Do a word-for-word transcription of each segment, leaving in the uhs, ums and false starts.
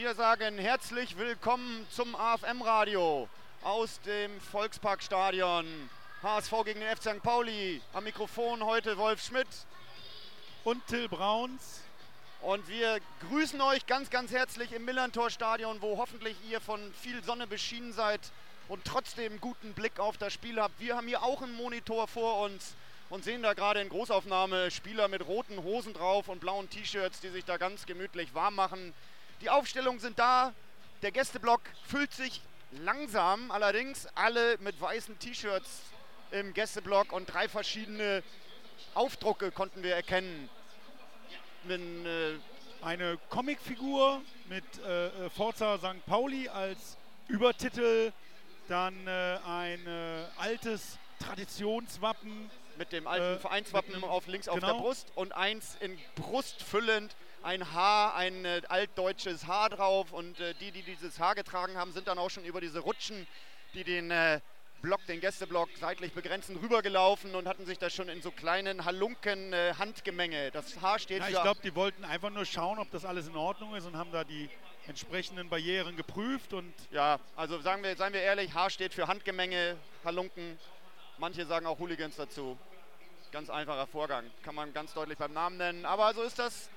wieder sagen, herzlich willkommen zum A F M-Radio aus dem Volksparkstadion. H S V gegen den F C Sankt Pauli. Am Mikrofon heute Wolf Schmidt und Till Brauns. Und wir grüßen euch ganz, ganz herzlich im Millerntor-Stadion, wo hoffentlich ihr von viel Sonne beschienen seid und trotzdem einen guten Blick auf das Spiel habt. Wir haben hier auch einen Monitor vor uns und sehen da gerade in Großaufnahme Spieler mit roten Hosen drauf und blauen T-Shirts, die sich da ganz gemütlich warm machen. Die Aufstellungen sind da, der Gästeblock füllt sich langsam, allerdings alle mit weißen T-Shirts im Gästeblock und drei verschiedene Aufdrucke konnten wir erkennen. Mit, äh Eine Comicfigur mit äh, Forza Sankt Pauli als Übertitel, dann äh, ein äh, altes Traditionswappen. Mit dem alten äh, Vereinswappen dem, auf links auf genau. der Brust und eins in Brust füllend, ein Haar, ein äh, altdeutsches Haar drauf und äh, die, die dieses Haar getragen haben, sind dann auch schon über diese Rutschen, die den äh, Block, den Gästeblock seitlich begrenzen, rübergelaufen und hatten sich da schon in so kleinen Halunken äh, Handgemenge. Das Haar steht ja, für... Ich glaube, die wollten einfach nur schauen, ob das alles in Ordnung ist und haben da die entsprechenden Barrieren geprüft. Und ja, also sagen wir, seien wir ehrlich, Haar steht für Handgemenge, Halunken. Manche sagen auch Hooligans dazu. Ganz einfacher Vorgang, kann man ganz deutlich beim Namen nennen. Aber so ist das.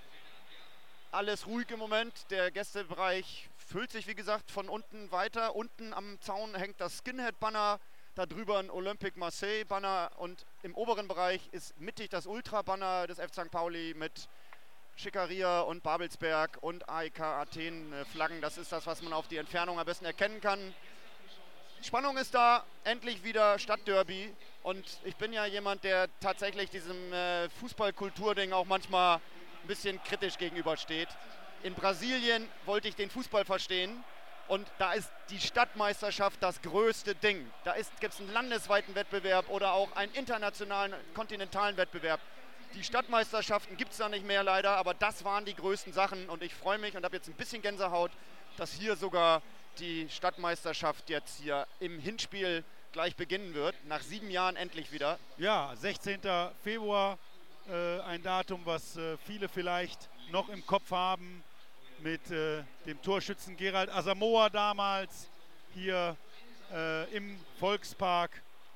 Alles ruhig im Moment. Der Gästebereich füllt sich, wie gesagt, von unten weiter. Unten am Zaun hängt das Skinhead-Banner, da drüber ein Olympique Marseille-Banner und im oberen Bereich ist mittig das Ultra-Banner des F C Sankt Pauli mit Schickeria und Babelsberg und A E K Athen-Flaggen. Das ist das, was man auf die Entfernung am besten erkennen kann. Spannung ist da, endlich wieder Stadtderby und ich bin ja jemand, der tatsächlich diesem äh, Fußballkultur-Ding auch manchmal ein bisschen kritisch gegenübersteht. In Brasilien wollte ich den Fußball verstehen und da ist die Stadtmeisterschaft das größte Ding. Da gibt es einen landesweiten Wettbewerb oder auch einen internationalen, kontinentalen Wettbewerb. Die Stadtmeisterschaften gibt es da nicht mehr leider, aber das waren die größten Sachen und ich freue mich und habe jetzt ein bisschen Gänsehaut, dass hier sogar die Stadtmeisterschaft jetzt hier im Hinspiel gleich beginnen wird. Nach sieben Jahren endlich wieder. Ja, sechzehnten Februar, äh, ein Datum, was äh, viele vielleicht noch im Kopf haben, mit äh, dem Torschützen Gerald Asamoah damals hier äh, im Volkspark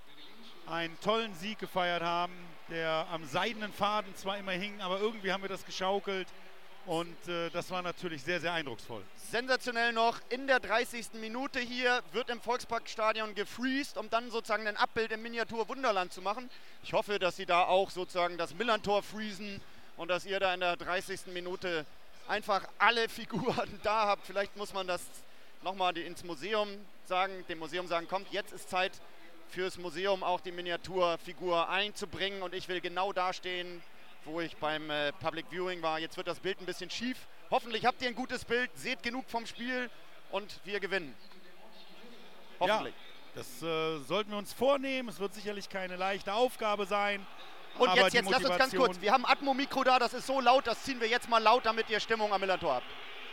einen tollen Sieg gefeiert haben, der am seidenen Faden zwar immer hing, aber irgendwie haben wir das geschaukelt und äh, das war natürlich sehr, sehr eindrucksvoll. Sensationell noch, in der dreißigsten Minute hier wird im Volksparkstadion gefreezed, um dann sozusagen ein Abbild im Miniatur Wunderland zu machen. Ich hoffe, dass sie da auch sozusagen das Millerntor freezen und dass ihr da in der dreißigsten Minute einfach alle Figuren da habt. Vielleicht muss man das nochmal ins Museum sagen, dem Museum sagen, kommt, jetzt ist Zeit fürs Museum auch die Miniaturfigur einzubringen und ich will genau da stehen, wo ich beim äh, Public Viewing war. Jetzt wird das Bild ein bisschen schief. Hoffentlich habt ihr ein gutes Bild, seht genug vom Spiel und wir gewinnen. Hoffentlich. Ja, das äh, sollten wir uns vornehmen. Es wird sicherlich keine leichte Aufgabe sein. Und aber jetzt, jetzt lasst uns ganz kurz, wir haben Atmo-Mikro da, das ist so laut, das ziehen wir jetzt mal laut, damit ihr Stimmung am Millerntor habt.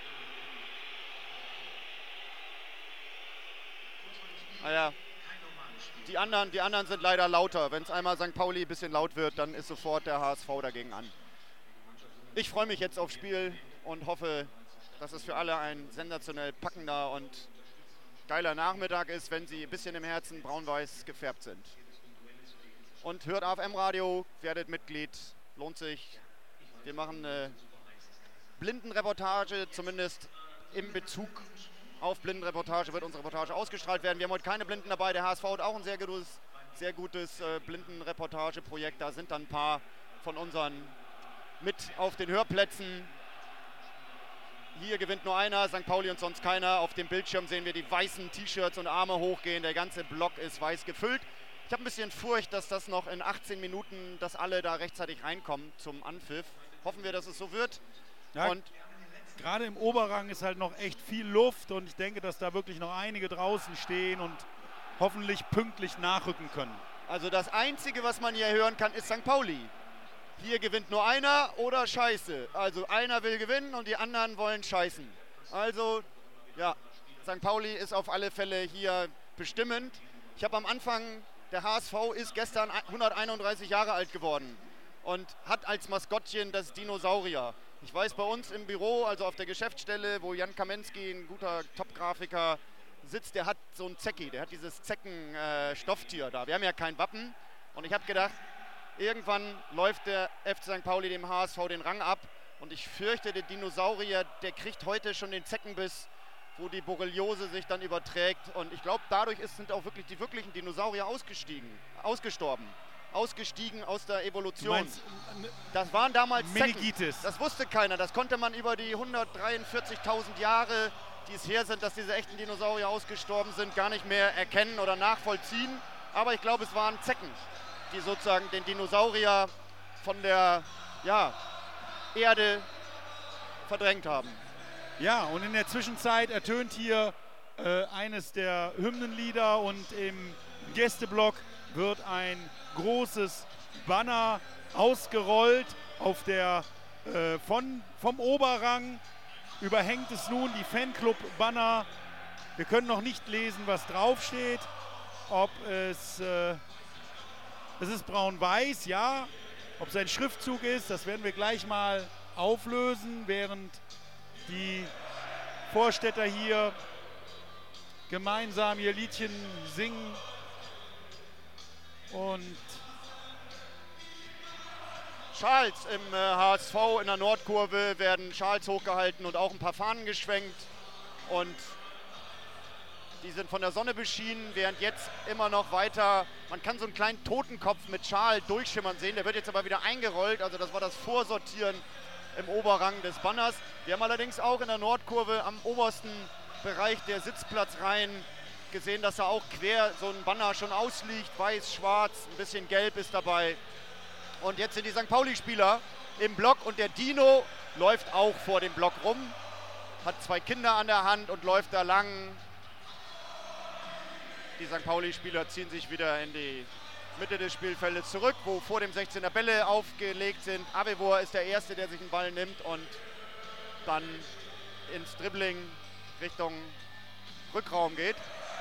Naja, die anderen, die anderen sind leider lauter. Wenn es einmal Sankt Pauli ein bisschen laut wird, dann ist sofort der H S V dagegen an. Ich freue mich jetzt aufs Spiel und hoffe, dass es für alle ein sensationell packender und geiler Nachmittag ist, wenn sie ein bisschen im Herzen braun-weiß gefärbt sind. Und hört A F M-Radio, werdet Mitglied, lohnt sich. Wir machen eine Blindenreportage, zumindest im Bezug auf Blindenreportage wird unsere Reportage ausgestrahlt werden. Wir haben heute keine Blinden dabei, der H S V hat auch ein sehr gutes, sehr gutes äh, Blindenreportageprojekt. Da sind dann ein paar von unseren mit auf den Hörplätzen. Hier gewinnt nur einer, Sankt Pauli und sonst keiner. Auf dem Bildschirm sehen wir die weißen T-Shirts und Arme hochgehen. Der ganze Block ist weiß gefüllt. Ich habe ein bisschen Furcht, dass das noch in achtzehn Minuten, dass alle da rechtzeitig reinkommen zum Anpfiff. Hoffen wir, dass es so wird. Ja, und gerade im Oberrang ist halt noch echt viel Luft und ich denke, dass da wirklich noch einige draußen stehen und hoffentlich pünktlich nachrücken können. Also das Einzige, was man hier hören kann, ist Sankt Pauli. Hier gewinnt nur einer oder Scheiße. Also einer will gewinnen und die anderen wollen scheißen. Also ja, Sankt Pauli ist auf alle Fälle hier bestimmend. Ich habe am Anfang, der H S V ist gestern hunderteinunddreißig Jahre alt geworden und hat als Maskottchen das Dinosaurier. Ich weiß, bei uns im Büro, also auf der Geschäftsstelle, wo Jan Kamensky, ein guter Top-Grafiker, sitzt, der hat so ein Zecki, der hat dieses Zecken-Stofftier äh, da. Wir haben ja kein Wappen und ich habe gedacht, irgendwann läuft der F C Sankt Pauli dem H S V den Rang ab und ich fürchte, der Dinosaurier, der kriegt heute schon den Zeckenbiss, wo die Borreliose sich dann überträgt und ich glaube, dadurch ist, sind auch wirklich die wirklichen Dinosaurier ausgestiegen, ausgestorben. Ausgestiegen aus der Evolution. Meinst, das waren damals Meningitis. Zecken. Das wusste keiner. Das konnte man über die hundertdreiundvierzigtausend Jahre, die es her sind, dass diese echten Dinosaurier ausgestorben sind, gar nicht mehr erkennen oder nachvollziehen. Aber ich glaube, es waren Zecken, die sozusagen den Dinosaurier von der ja, Erde verdrängt haben. Ja, und in der Zwischenzeit ertönt hier äh, eines der Hymnenlieder und im Gästeblock wird ein großes Banner ausgerollt. Auf der, äh, von, vom Oberrang überhängt es nun die Fanclub-Banner. Wir können noch nicht lesen, was draufsteht. Ob es, äh, es ist braun-weiß, ja. Ob es ein Schriftzug ist, das werden wir gleich mal auflösen, während die Vorstädter hier gemeinsam ihr Liedchen singen. Und Schals im äh, H S V in der Nordkurve werden Schals hochgehalten und auch ein paar Fahnen geschwenkt. Und die sind von der Sonne beschienen, während jetzt immer noch weiter, man kann so einen kleinen Totenkopf mit Schal durchschimmern sehen. Der wird jetzt aber wieder eingerollt, also das war das Vorsortieren im Oberrang des Banners. Wir haben allerdings auch in der Nordkurve am obersten Bereich der Sitzplatzreihen gesehen, dass da auch quer so ein Banner schon ausliegt, weiß, schwarz, ein bisschen gelb ist dabei. Und jetzt sind die Sankt Pauli-Spieler im Block und der Dino läuft auch vor dem Block rum, hat zwei Kinder an der Hand und läuft da lang. Die Sankt Pauli-Spieler ziehen sich wieder in die Mitte des Spielfeldes zurück, wo vor dem sechzehner Bälle aufgelegt sind. Avevor ist der Erste, der sich einen Ball nimmt und dann ins Dribbling Richtung Rückraum geht.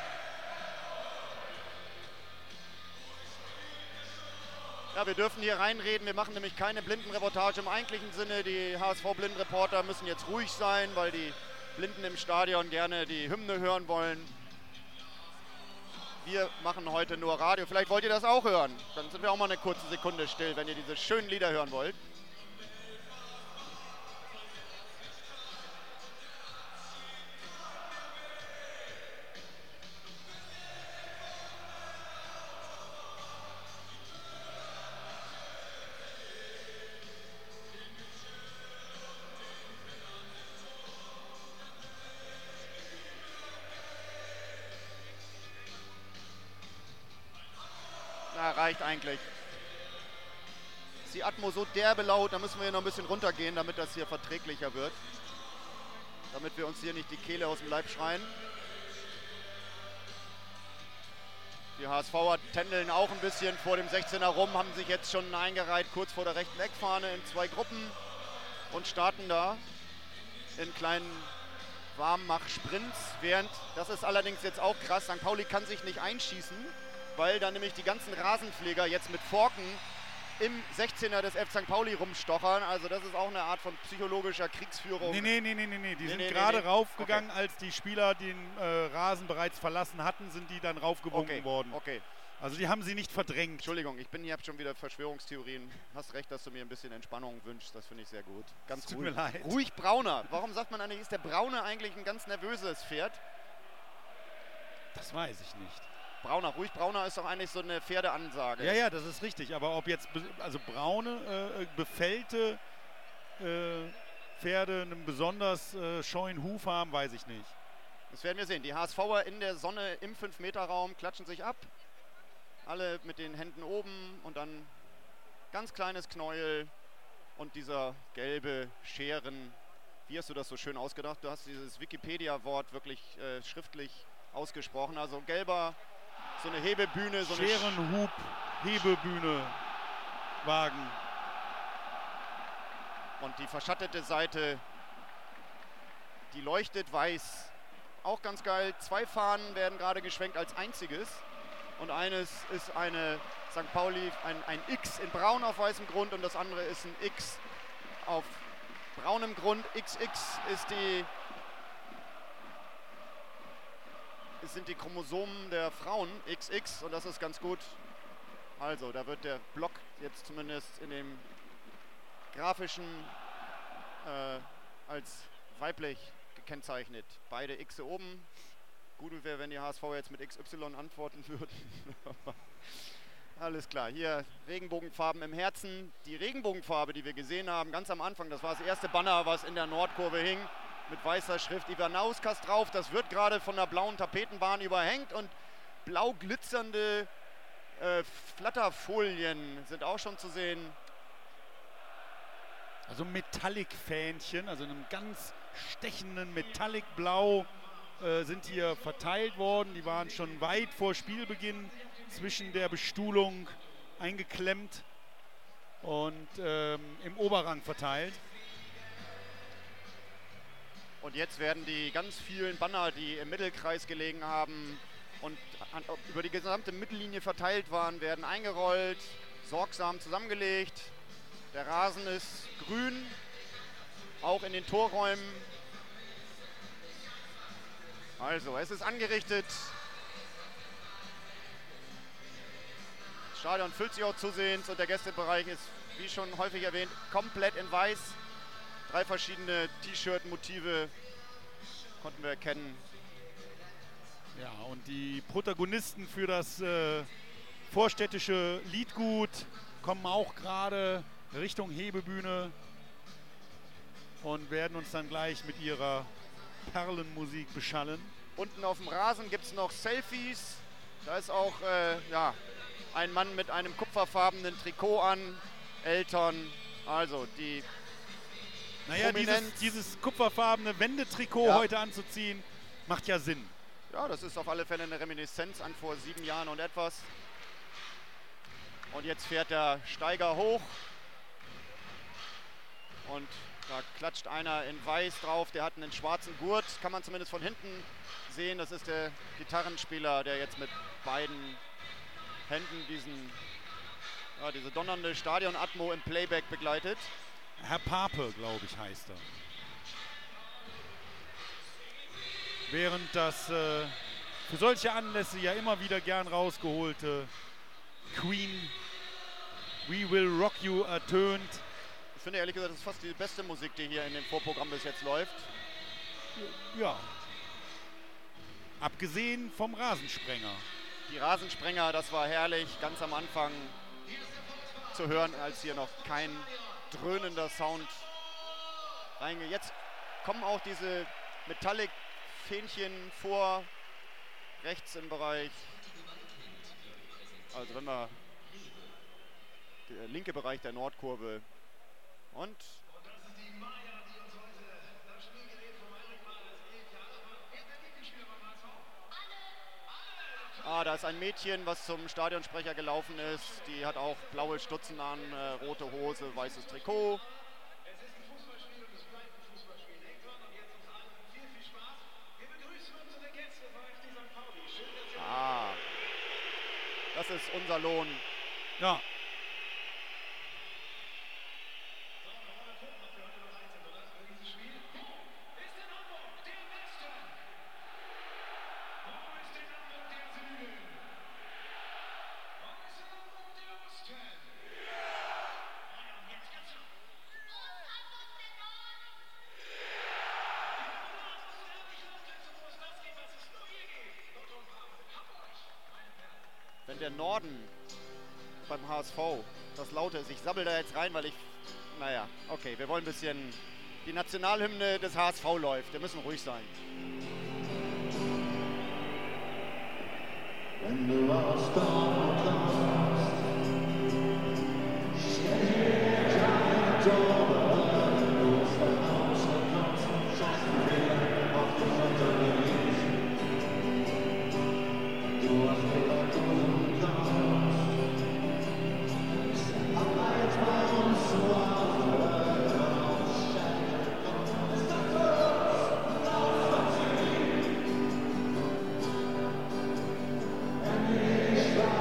Ja, wir dürfen hier reinreden, wir machen nämlich keine Blindenreportage im eigentlichen Sinne. Die H S V-Blindenreporter müssen jetzt ruhig sein, weil die Blinden im Stadion gerne die Hymne hören wollen. Wir machen heute nur Radio. Vielleicht wollt ihr das auch hören. Dann sind wir auch mal eine kurze Sekunde still, wenn ihr diese schönen Lieder hören wollt. Reicht eigentlich. Ist die Atmo so derbe laut, da müssen wir hier noch ein bisschen runtergehen, damit das hier verträglicher wird. Damit wir uns hier nicht die Kehle aus dem Leib schreien. Die H S V'er tändeln auch ein bisschen vor dem sechzehner rum, haben sich jetzt schon eingereiht, kurz vor der rechten Eckfahne in zwei Gruppen und starten da in kleinen Warmmach-Sprints. Während, das ist allerdings jetzt auch krass, Sankt Pauli kann sich nicht einschießen, weil da nämlich die ganzen Rasenpfleger jetzt mit Forken im sechzehner des F C Sankt Pauli rumstochern. Also das ist auch eine Art von psychologischer Kriegsführung. Nee, nee, nee, nee, nee, nee. Die nee, sind nee, gerade nee, nee. raufgegangen, Okay. als die Spieler den äh, Rasen bereits verlassen hatten, sind die dann raufgewunken Okay, worden. okay. Also die haben sie nicht verdrängt. Entschuldigung, ich bin hier schon wieder Verschwörungstheorien. Hast recht, dass du mir ein bisschen Entspannung wünschst. Das finde ich sehr gut. Ganz Es tut ruhig. mir leid. Ruhig Brauner. Warum sagt man eigentlich, ist der Braune eigentlich ein ganz nervöses Pferd? Das weiß ich nicht. Brauner, ruhig Brauner ist doch eigentlich so eine Pferdeansage. Ja, ja, das ist richtig. Aber ob jetzt be- also braune, äh, befällte äh, Pferde einen besonders äh, scheuen Huf haben, weiß ich nicht. Das werden wir sehen. Die H S V'er in der Sonne im fünf Meter Raum klatschen sich ab. Alle mit den Händen oben und dann ganz kleines Knäuel und dieser gelbe Scheren. Wie hast du das so schön ausgedacht? Du hast dieses Wikipedia-Wort wirklich äh, schriftlich ausgesprochen. Also gelber, so eine Hebebühne, so eine Sch- Scherenhub, Hebebühne, Wagen. und die verschattete Seite, die leuchtet weiß. Auch ganz geil. Zwei Fahnen werden gerade geschwenkt als einziges. Und eines ist eine Sankt Pauli, ein, ein X in braun auf weißem Grund und das andere ist ein X auf braunem Grund. X X ist die, es sind die Chromosomen der Frauen, X X, und das ist ganz gut. Also, da wird der Block jetzt zumindest in dem grafischen äh, als weiblich gekennzeichnet. Beide X oben. Gut wäre, wenn die H S V jetzt mit X Y antworten würden. Alles klar, hier Regenbogenfarben im Herzen. Die Regenbogenfarbe, die wir gesehen haben, ganz am Anfang, das war das erste Banner, was in der Nordkurve hing, mit weißer Schrift Ivanauskas drauf. Das wird gerade von der blauen Tapetenbahn überhängt und blau glitzernde äh, Flatterfolien sind auch schon zu sehen. Also Metallic-Fähnchen, also in einem ganz stechenden Metallic-Blau äh, sind hier verteilt worden. Die waren schon weit vor Spielbeginn zwischen der Bestuhlung eingeklemmt und ähm, im Oberrang verteilt. Und jetzt werden die ganz vielen Banner, die im Mittelkreis gelegen haben und an, über die gesamte Mittellinie verteilt waren, werden eingerollt, sorgsam zusammengelegt. Der Rasen ist grün, auch in den Torräumen. Also, es ist angerichtet. Das Stadion füllt sich auch zusehends und der Gästebereich ist, wie schon häufig erwähnt, komplett in weiß. Drei verschiedene T-Shirt-Motive konnten wir erkennen. Ja, und die Protagonisten für das äh, vorstädtische Liedgut kommen auch gerade Richtung Hebebühne und werden uns dann gleich mit ihrer Perlenmusik beschallen. Unten auf dem Rasen gibt es noch Selfies. Da ist auch äh, ja, ein Mann mit einem kupferfarbenen Trikot an. Eltern, also die Naja, dieses, dieses kupferfarbene Wendetrikot ja. heute anzuziehen, macht ja Sinn. Ja, das ist auf alle Fälle eine Reminiszenz an vor sieben Jahren und etwas. Und jetzt fährt der Steiger hoch. Und da klatscht einer in weiß drauf, der hat einen schwarzen Gurt, kann man zumindest von hinten sehen. Das ist der Gitarrenspieler, der jetzt mit beiden Händen diesen, ja, diese donnernde Stadionatmo im Playback begleitet. Herr Pape, glaube ich, heißt er. Während das äh, für solche Anlässe ja immer wieder gern rausgeholte Queen We Will Rock You ertönt. Ich finde ehrlich gesagt, das ist fast die beste Musik, die hier in dem Vorprogramm bis jetzt läuft. Ja. Abgesehen vom Rasensprenger. Die Rasensprenger, das war herrlich, ganz am Anfang zu hören, als hier noch kein dröhnender Sound reingeht. Jetzt kommen auch diese Metallic-Fähnchen vor, rechts im Bereich. Also wenn wir der linke Bereich der Nordkurve. Und ah, da ist ein Mädchen, was zum Stadionsprecher gelaufen ist. Die hat auch blaue Stutzen an, äh, rote Hose, weißes Trikot. Es ist ein Fußballspiel und es bleibt ein Fußballspiel. Denkt dran und jetzt uns allen viel, viel Spaß. Wir begrüßen unsere Gäste von F C Sankt Pauli. Schön, dass ihr Ah, das ist unser Lohn. Ja. Wenn der Norden beim H S V das Laute ist, ich sabbel da jetzt rein, weil ich, naja, okay, wir wollen ein bisschen, die Nationalhymne des H S V läuft, wir müssen ruhig sein. When the last dawn comes, stay giant over the north, the house that comes from shining off the mountains. Du hast mir leid und kannst, allein bei uns so auf der Haus, shining comes, the first love of me. And it's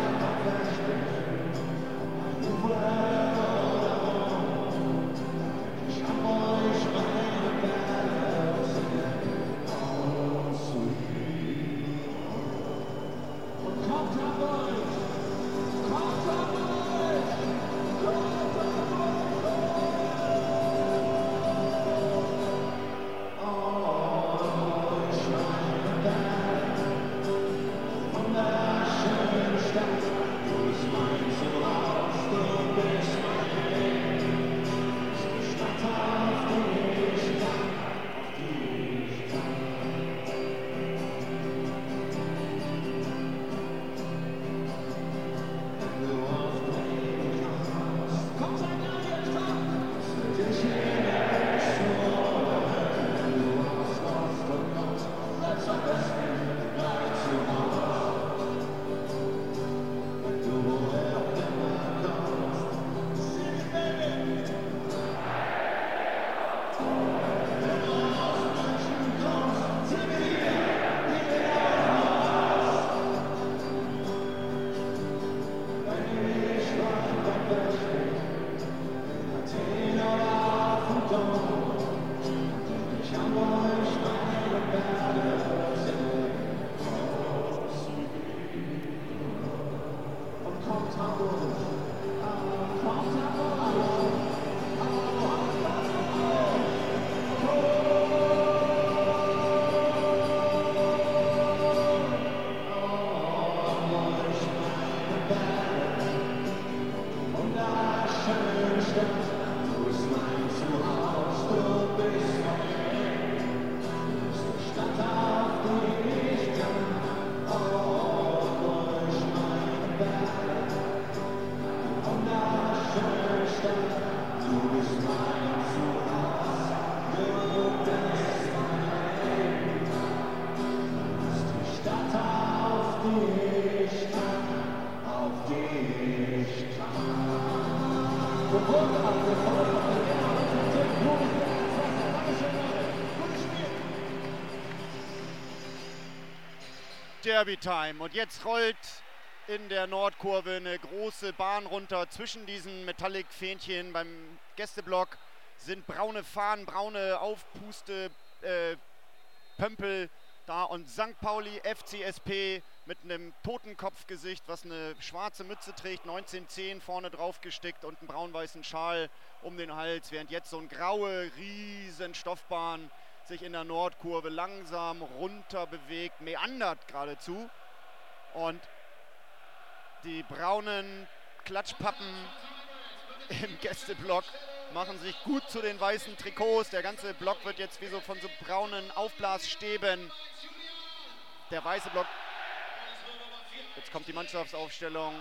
Derby-Time. Und jetzt rollt in der Nordkurve eine große Bahn runter. Zwischen diesen Metallic-Fähnchen beim Gästeblock sind braune Fahnen, braune Aufpuste, äh, Pömpel da. Und Sankt Pauli F C S P mit einem Totenkopfgesicht, was eine schwarze Mütze trägt, neunzehn zehn vorne drauf gestickt und einen braun-weißen Schal um den Hals. Während jetzt so eine graue, riesen Stoffbahn sich in der Nordkurve langsam runter bewegt, meandert geradezu. Und die braunen Klatschpappen im Gästeblock machen sich gut zu den weißen Trikots. Der ganze Block wird jetzt wie so von so braunen Aufblasstäben. Der weiße Block. Jetzt kommt die Mannschaftsaufstellung.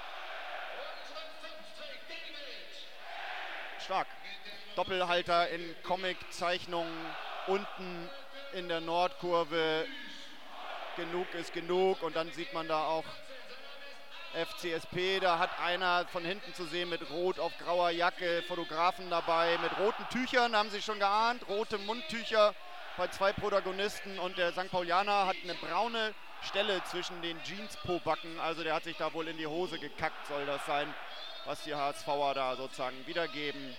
Stark. Doppelhalter in Comic-Zeichnungen unten in der Nordkurve. Genug ist genug. Und dann sieht man da auch F C S P, da hat einer von hinten zu sehen mit rot auf grauer Jacke, Fotografen dabei mit roten Tüchern, haben Sie schon geahnt, rote Mundtücher bei zwei Protagonisten und der Sankt Paulianer hat eine braune Stelle zwischen den Jeans-Po-Backen, also der hat sich da wohl in die Hose gekackt, soll das sein, was die HSVer da sozusagen wiedergeben.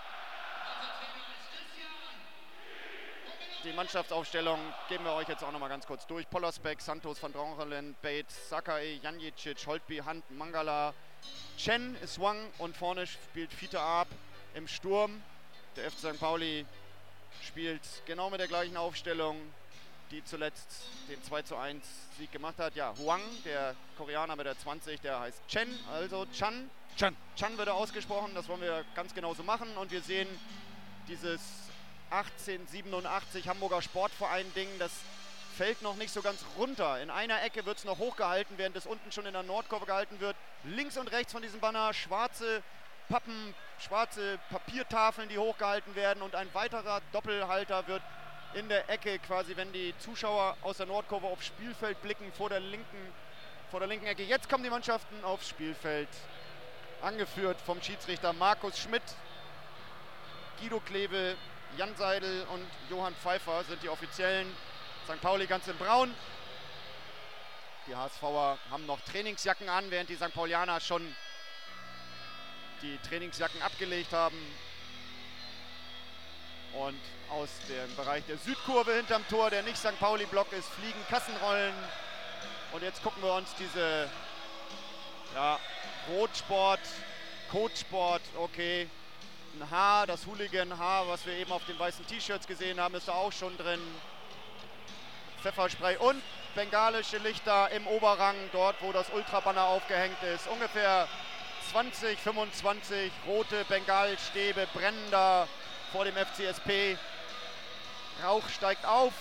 Die Mannschaftsaufstellung geben wir euch jetzt auch noch mal ganz kurz durch. Pollersbeck, Santos, Van Drongelen, Bates, Sakai, Janjicic, Holtby, Hunt, Mangala, Chen, Swang und vorne spielt Fiete Arp im Sturm. Der F C Sankt Pauli spielt genau mit der gleichen Aufstellung, die zuletzt den zwei zu eins Sieg gemacht hat. Ja, Huang, der Koreaner mit der zwanzig, der heißt Chen, also Chan. Chan. Chan wird ausgesprochen, das wollen wir ganz genauso machen. Und wir sehen dieses achtzehnhundertsiebenundachtzig Hamburger Sportverein-Ding, das fällt noch nicht so ganz runter. In einer Ecke wird es noch hochgehalten, während es unten schon in der Nordkurve gehalten wird. Links und rechts von diesem Banner schwarze Pappen, schwarze Papiertafeln, die hochgehalten werden. Und ein weiterer Doppelhalter wird in der Ecke quasi, wenn die Zuschauer aus der Nordkurve aufs Spielfeld blicken, vor der linken, vor der linken Ecke. Jetzt kommen die Mannschaften aufs Spielfeld, angeführt vom Schiedsrichter Markus Schmidt. Guido Kleve, Jan Seidel und Johann Pfeiffer sind die Offiziellen. Sankt Pauli ganz in Braun. Die HSVer haben noch Trainingsjacken an, während die Sankt Paulianer schon die Trainingsjacken abgelegt haben. Und aus dem Bereich der Südkurve hinterm Tor, der nicht Sankt Pauli-Block ist, fliegen Kassenrollen. Und jetzt gucken wir uns diese ja, Rotsport, Kotsport, okay. Ein Haar, das Hooligan-Haar, was wir eben auf den weißen T-Shirts gesehen haben, ist da auch schon drin. Pfefferspray und bengalische Lichter im Oberrang, dort wo das Ultrabanner aufgehängt ist. Ungefähr zwanzig, fünfundzwanzig rote Bengalstäbe brennen da vor dem F C S P. Rauch steigt auf.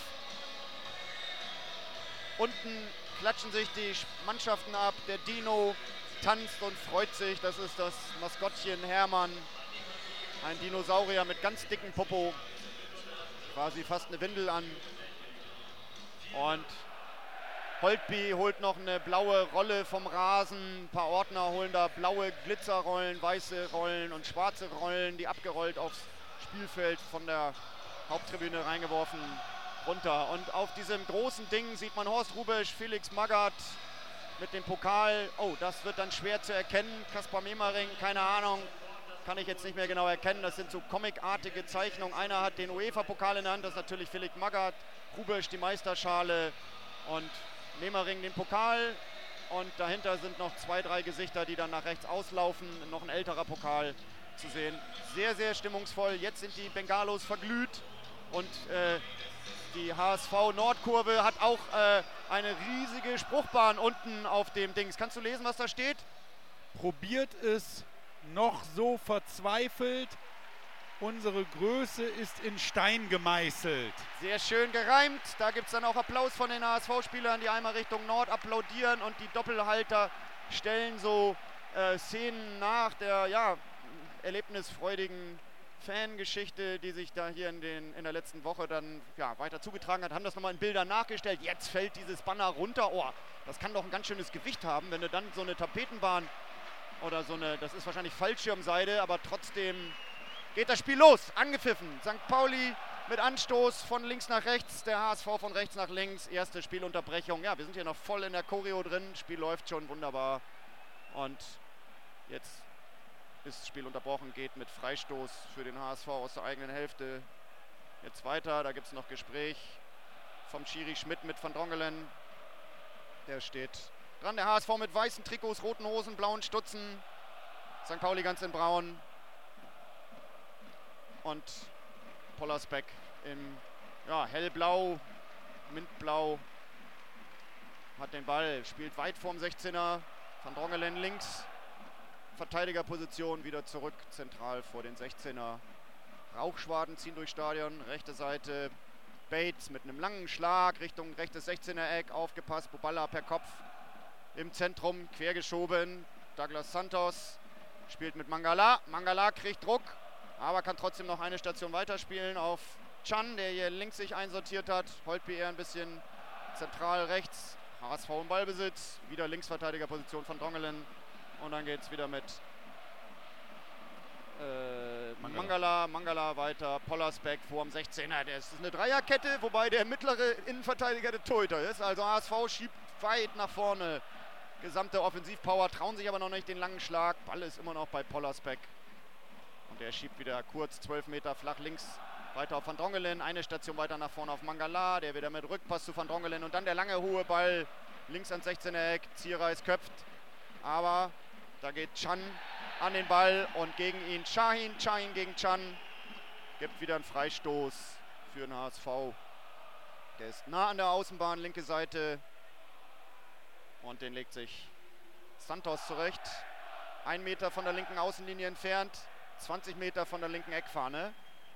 Unten klatschen sich die Mannschaften ab. Der Dino tanzt und freut sich. Das ist das Maskottchen Hermann. Ein Dinosaurier mit ganz dicken Popo, quasi fast eine Windel an. Und Holtby holt noch eine blaue Rolle vom Rasen. Ein paar Ordner holen da blaue Glitzerrollen, weiße Rollen und schwarze Rollen, die abgerollt aufs Spielfeld von der Haupttribüne reingeworfen, runter. Und auf diesem großen Ding sieht man Horst Rubesch, Felix Magath mit dem Pokal. Oh, das wird dann schwer zu erkennen. Kaspar Memering, keine Ahnung. Kann ich jetzt nicht mehr genau erkennen. Das sind so comicartige Zeichnungen. Einer hat den UEFA-Pokal in der Hand, das ist natürlich Felix Magath. Rubesch die Meisterschale und Memering den Pokal. Und dahinter sind noch zwei, drei Gesichter, die dann nach rechts auslaufen. Noch ein älterer Pokal zu sehen. Sehr, sehr stimmungsvoll. Jetzt sind die Bengalos verglüht. Und äh, die H S V-Nordkurve hat auch äh, eine riesige Spruchbahn unten auf dem Dings. Kannst du lesen, was da steht? Probiert es noch so verzweifelt. Unsere Größe ist in Stein gemeißelt. Sehr schön gereimt. Da gibt es dann auch Applaus von den H S V-Spielern, die einmal Richtung Nord applaudieren. Und die Doppelhalter stellen so äh, Szenen nach der ja, erlebnisfreudigen Fangeschichte, die sich da hier in, den, in der letzten Woche dann ja, weiter zugetragen hat. Haben das nochmal in Bildern nachgestellt. Jetzt fällt dieses Banner runter. Oh, das kann doch ein ganz schönes Gewicht haben, wenn du dann so eine Tapetenbahn oder so eine, das ist wahrscheinlich Fallschirmseide, aber trotzdem geht das Spiel los. Angepfiffen. Sankt Pauli mit Anstoß von links nach rechts, der H S V von rechts nach links. Erste Spielunterbrechung. Ja, wir sind hier noch voll in der Choreo drin. Spiel läuft schon wunderbar. Und jetzt ist das Spiel unterbrochen, geht mit Freistoß für den H S V aus der eigenen Hälfte jetzt weiter. Da gibt es noch Gespräch vom Schiri Schmidt mit Van Drongelen. Der steht dran. Der H S V mit weißen Trikots, roten Hosen, blauen Stutzen. Sankt Pauli ganz in braun. Und Pollersbeck in ja, hellblau, mintblau. Hat den Ball, spielt weit vorm sechzehner. Van Drongelen links. Verteidigerposition wieder zurück, zentral vor den sechzehner. Rauchschwaden ziehen durchs Stadion. Rechte Seite Bates mit einem langen Schlag Richtung rechtes sechzehner-Eck. Aufgepasst, Buballa per Kopf im Zentrum, quergeschoben. Douglas Santos spielt mit Mangala. Mangala kriegt Druck, aber kann trotzdem noch eine Station weiterspielen auf Chan, der hier links sich einsortiert hat. Holtby eher ein bisschen zentral rechts. H S V im Ballbesitz. Wieder Linksverteidigerposition von Drongelen. Und dann geht es wieder mit äh, Mangala. Mangala, Mangala weiter, Pollersbeck vor dem sechzehner. Das ist eine Dreierkette, wobei der mittlere Innenverteidiger der Torhüter ist. Also H S V schiebt weit nach vorne. Gesamte Offensivpower, trauen sich aber noch nicht den langen Schlag. Ball ist immer noch bei Pollersbeck. Und der schiebt wieder kurz, zwölf Meter flach links weiter auf Van Drongelen. Eine Station weiter nach vorne auf Mangala, der wieder mit Rückpass zu Van Drongelen. Und dann der lange hohe Ball links ans sechzehner-Eck. Zierreis köpft. Aber da geht Chan an den Ball und gegen ihn Shahin. Shahin gegen Chan. Gibt wieder einen Freistoß für den H S V. Der ist nah an der Außenbahn, linke Seite. Und den legt sich Santos zurecht. Ein Meter von der linken Außenlinie entfernt. zwanzig Meter von der linken Eckfahne.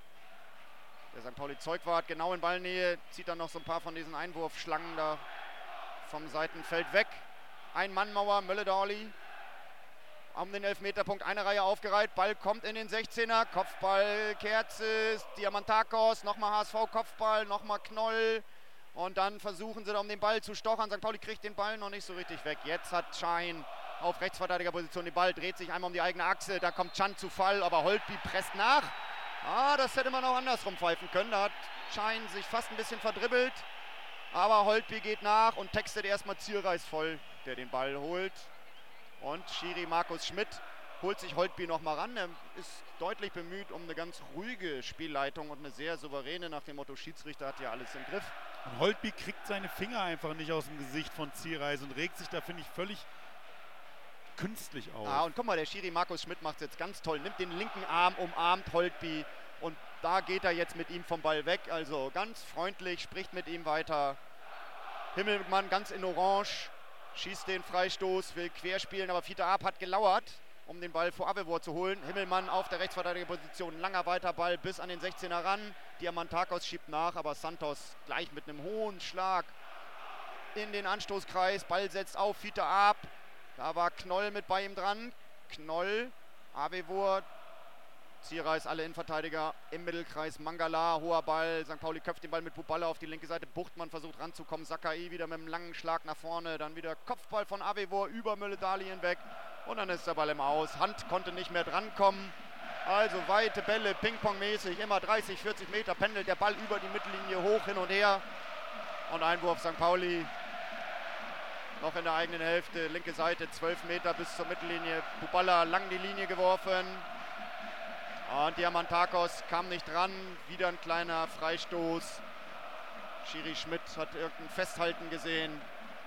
Der Sankt Pauli Zeugwart genau in Ballnähe. Zieht dann noch so ein paar von diesen Einwurfschlangen da vom Seitenfeld weg. Ein-Mann-Mauer, Mölle-Dorli. Um den Elfmeterpunkt eine Reihe aufgereiht. Ball kommt in den sechzehner. Kopfball, Kerze, Diamantakos. Nochmal H S V-Kopfball, nochmal Knoll. Und dann versuchen sie da um den Ball zu stochern. Sankt Pauli kriegt den Ball noch nicht so richtig weg. Jetzt hat Shahin auf Rechtsverteidigerposition den Ball, dreht sich einmal um die eigene Achse. Da kommt Chan zu Fall, aber Holtby presst nach. Ah, das hätte man auch andersrum pfeifen können. Da hat Shahin sich fast ein bisschen verdribbelt. Aber Holtby geht nach und textet erstmal Zierreis voll, der den Ball holt. Und Schiri Markus Schmidt holt sich Holtby noch mal ran. Er ist deutlich bemüht um eine ganz ruhige Spielleitung und eine sehr souveräne, nach dem Motto Schiedsrichter hat ja alles im Griff. Und Holtby kriegt seine Finger einfach nicht aus dem Gesicht von Zierreis und regt sich da, finde ich, völlig künstlich auf. Ah, und guck mal, der Schiri Markus Schmidt macht es jetzt ganz toll. Nimmt den linken Arm, umarmt Holtby und da geht er jetzt mit ihm vom Ball weg. Also ganz freundlich, spricht mit ihm weiter. Himmelmann ganz in Orange. Schießt den Freistoß, will querspielen, aber Fiete Arp hat gelauert, um den Ball vor Avevor zu holen. Himmelmann auf der Rechtsverteidigerposition, langer weiter Ball bis an den sechzehner ran. Diamantakos schiebt nach, aber Santos gleich mit einem hohen Schlag in den Anstoßkreis. Ball setzt auf, Fiete Arp. Da war Knoll mit bei ihm dran. Knoll, Avevor, Zierreis, alle Innenverteidiger im Mittelkreis. Mangala, hoher Ball. Sankt Pauli köpft den Ball mit Buballa auf die linke Seite. Buchtmann versucht ranzukommen. Sakai wieder mit einem langen Schlag nach vorne. Dann wieder Kopfball von Avevor über Mölle-Dali hinweg. Und dann ist der Ball im Aus. Hand konnte nicht mehr drankommen. Also weite Bälle, Ping-Pong-mäßig. Immer dreißig, vierzig Meter pendelt der Ball über die Mittellinie hoch hin und her. Und Einwurf Sankt Pauli. Noch in der eigenen Hälfte. Linke Seite, zwölf Meter bis zur Mittellinie. Buballa lang die Linie geworfen. Und Diamantakos kam nicht dran. Wieder ein kleiner Freistoß. Schiri Schmidt hat irgendein Festhalten gesehen.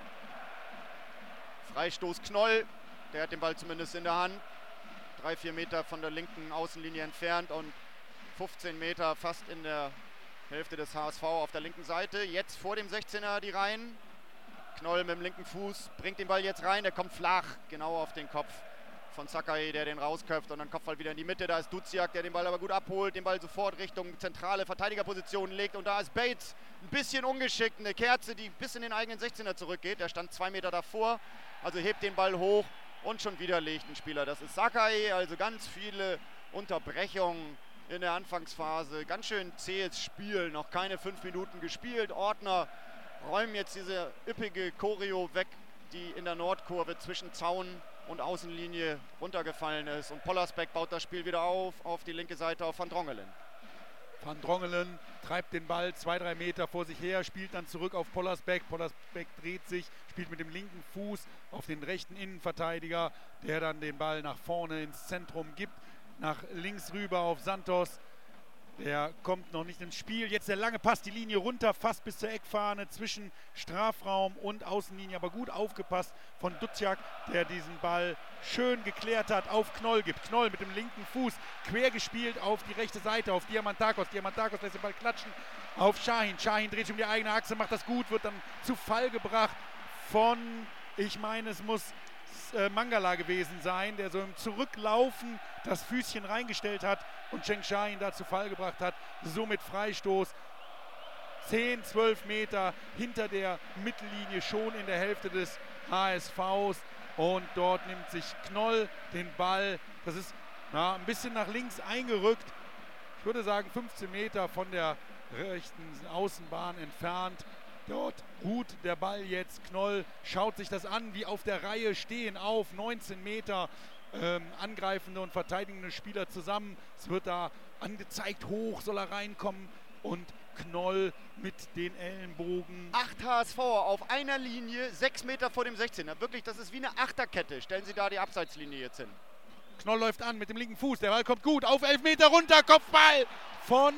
Freistoß Knoll. Der hat den Ball zumindest in der Hand. Drei, vier Meter von der linken Außenlinie entfernt und fünfzehn Meter fast in der Hälfte des H S V auf der linken Seite. Jetzt vor dem sechzehner die Reihen. Knoll mit dem linken Fuß bringt den Ball jetzt rein. Der kommt flach, genau auf den Kopf von Sakai, der den rausköpft und dann Kopfball wieder in die Mitte. Da ist Duziak, der den Ball aber gut abholt, den Ball sofort Richtung zentrale Verteidigerposition legt und da ist Bates ein bisschen ungeschickt, eine Kerze, die bis in den eigenen sechzehner zurückgeht. Der stand zwei Meter davor, also hebt den Ball hoch und schon wieder legt ein Spieler. Das ist Sakai, also ganz viele Unterbrechungen in der Anfangsphase. Ganz schön zähes Spiel, noch keine fünf Minuten gespielt. Ordner räumen jetzt diese üppige Choreo weg, die in der Nordkurve zwischen Zaun und Außenlinie runtergefallen ist. Und Pollersbeck baut das Spiel wieder auf, auf die linke Seite auf Van Drongelen. Van Drongelen treibt den Ball zwei, drei Meter vor sich her, spielt dann zurück auf Pollersbeck. Pollersbeck dreht sich, spielt mit dem linken Fuß auf den rechten Innenverteidiger, der dann den Ball nach vorne ins Zentrum gibt. Nach links rüber auf Santos. Der kommt noch nicht ins Spiel. Jetzt der lange Pass, die Linie runter, fast bis zur Eckfahne zwischen Strafraum und Außenlinie. Aber gut aufgepasst von Duziak, der diesen Ball schön geklärt hat, auf Knoll gibt. Knoll mit dem linken Fuß quer gespielt auf die rechte Seite, auf Diamantakos. Diamantakos lässt den Ball klatschen auf Şahin. Şahin dreht sich um die eigene Achse, macht das gut, wird dann zu Fall gebracht von, ich meine, es muss äh, Mangala gewesen sein, der so im Zurücklaufen das Füßchen reingestellt hat und Cenk Şahin da zu Fall gebracht hat. Somit Freistoß. zehn, zwölf Meter hinter der Mittellinie, schon in der Hälfte des H S Vs. Und dort nimmt sich Knoll den Ball. Das ist na, ein bisschen nach links eingerückt. Ich würde sagen fünfzehn Meter von der rechten Außenbahn entfernt. Dort ruht der Ball jetzt. Knoll schaut sich das an, wie auf der Reihe stehen auf neunzehn Meter. Ähm, angreifende und verteidigende Spieler zusammen. Es wird da angezeigt, hoch soll er reinkommen und Knoll mit den Ellenbogen. acht H S V auf einer Linie, sechs Meter vor dem sechzehner. Wirklich, das ist wie eine Achterkette. Stellen Sie da die Abseitslinie jetzt hin. Knoll läuft an mit dem linken Fuß. Der Ball kommt gut auf elf Meter runter. Kopfball von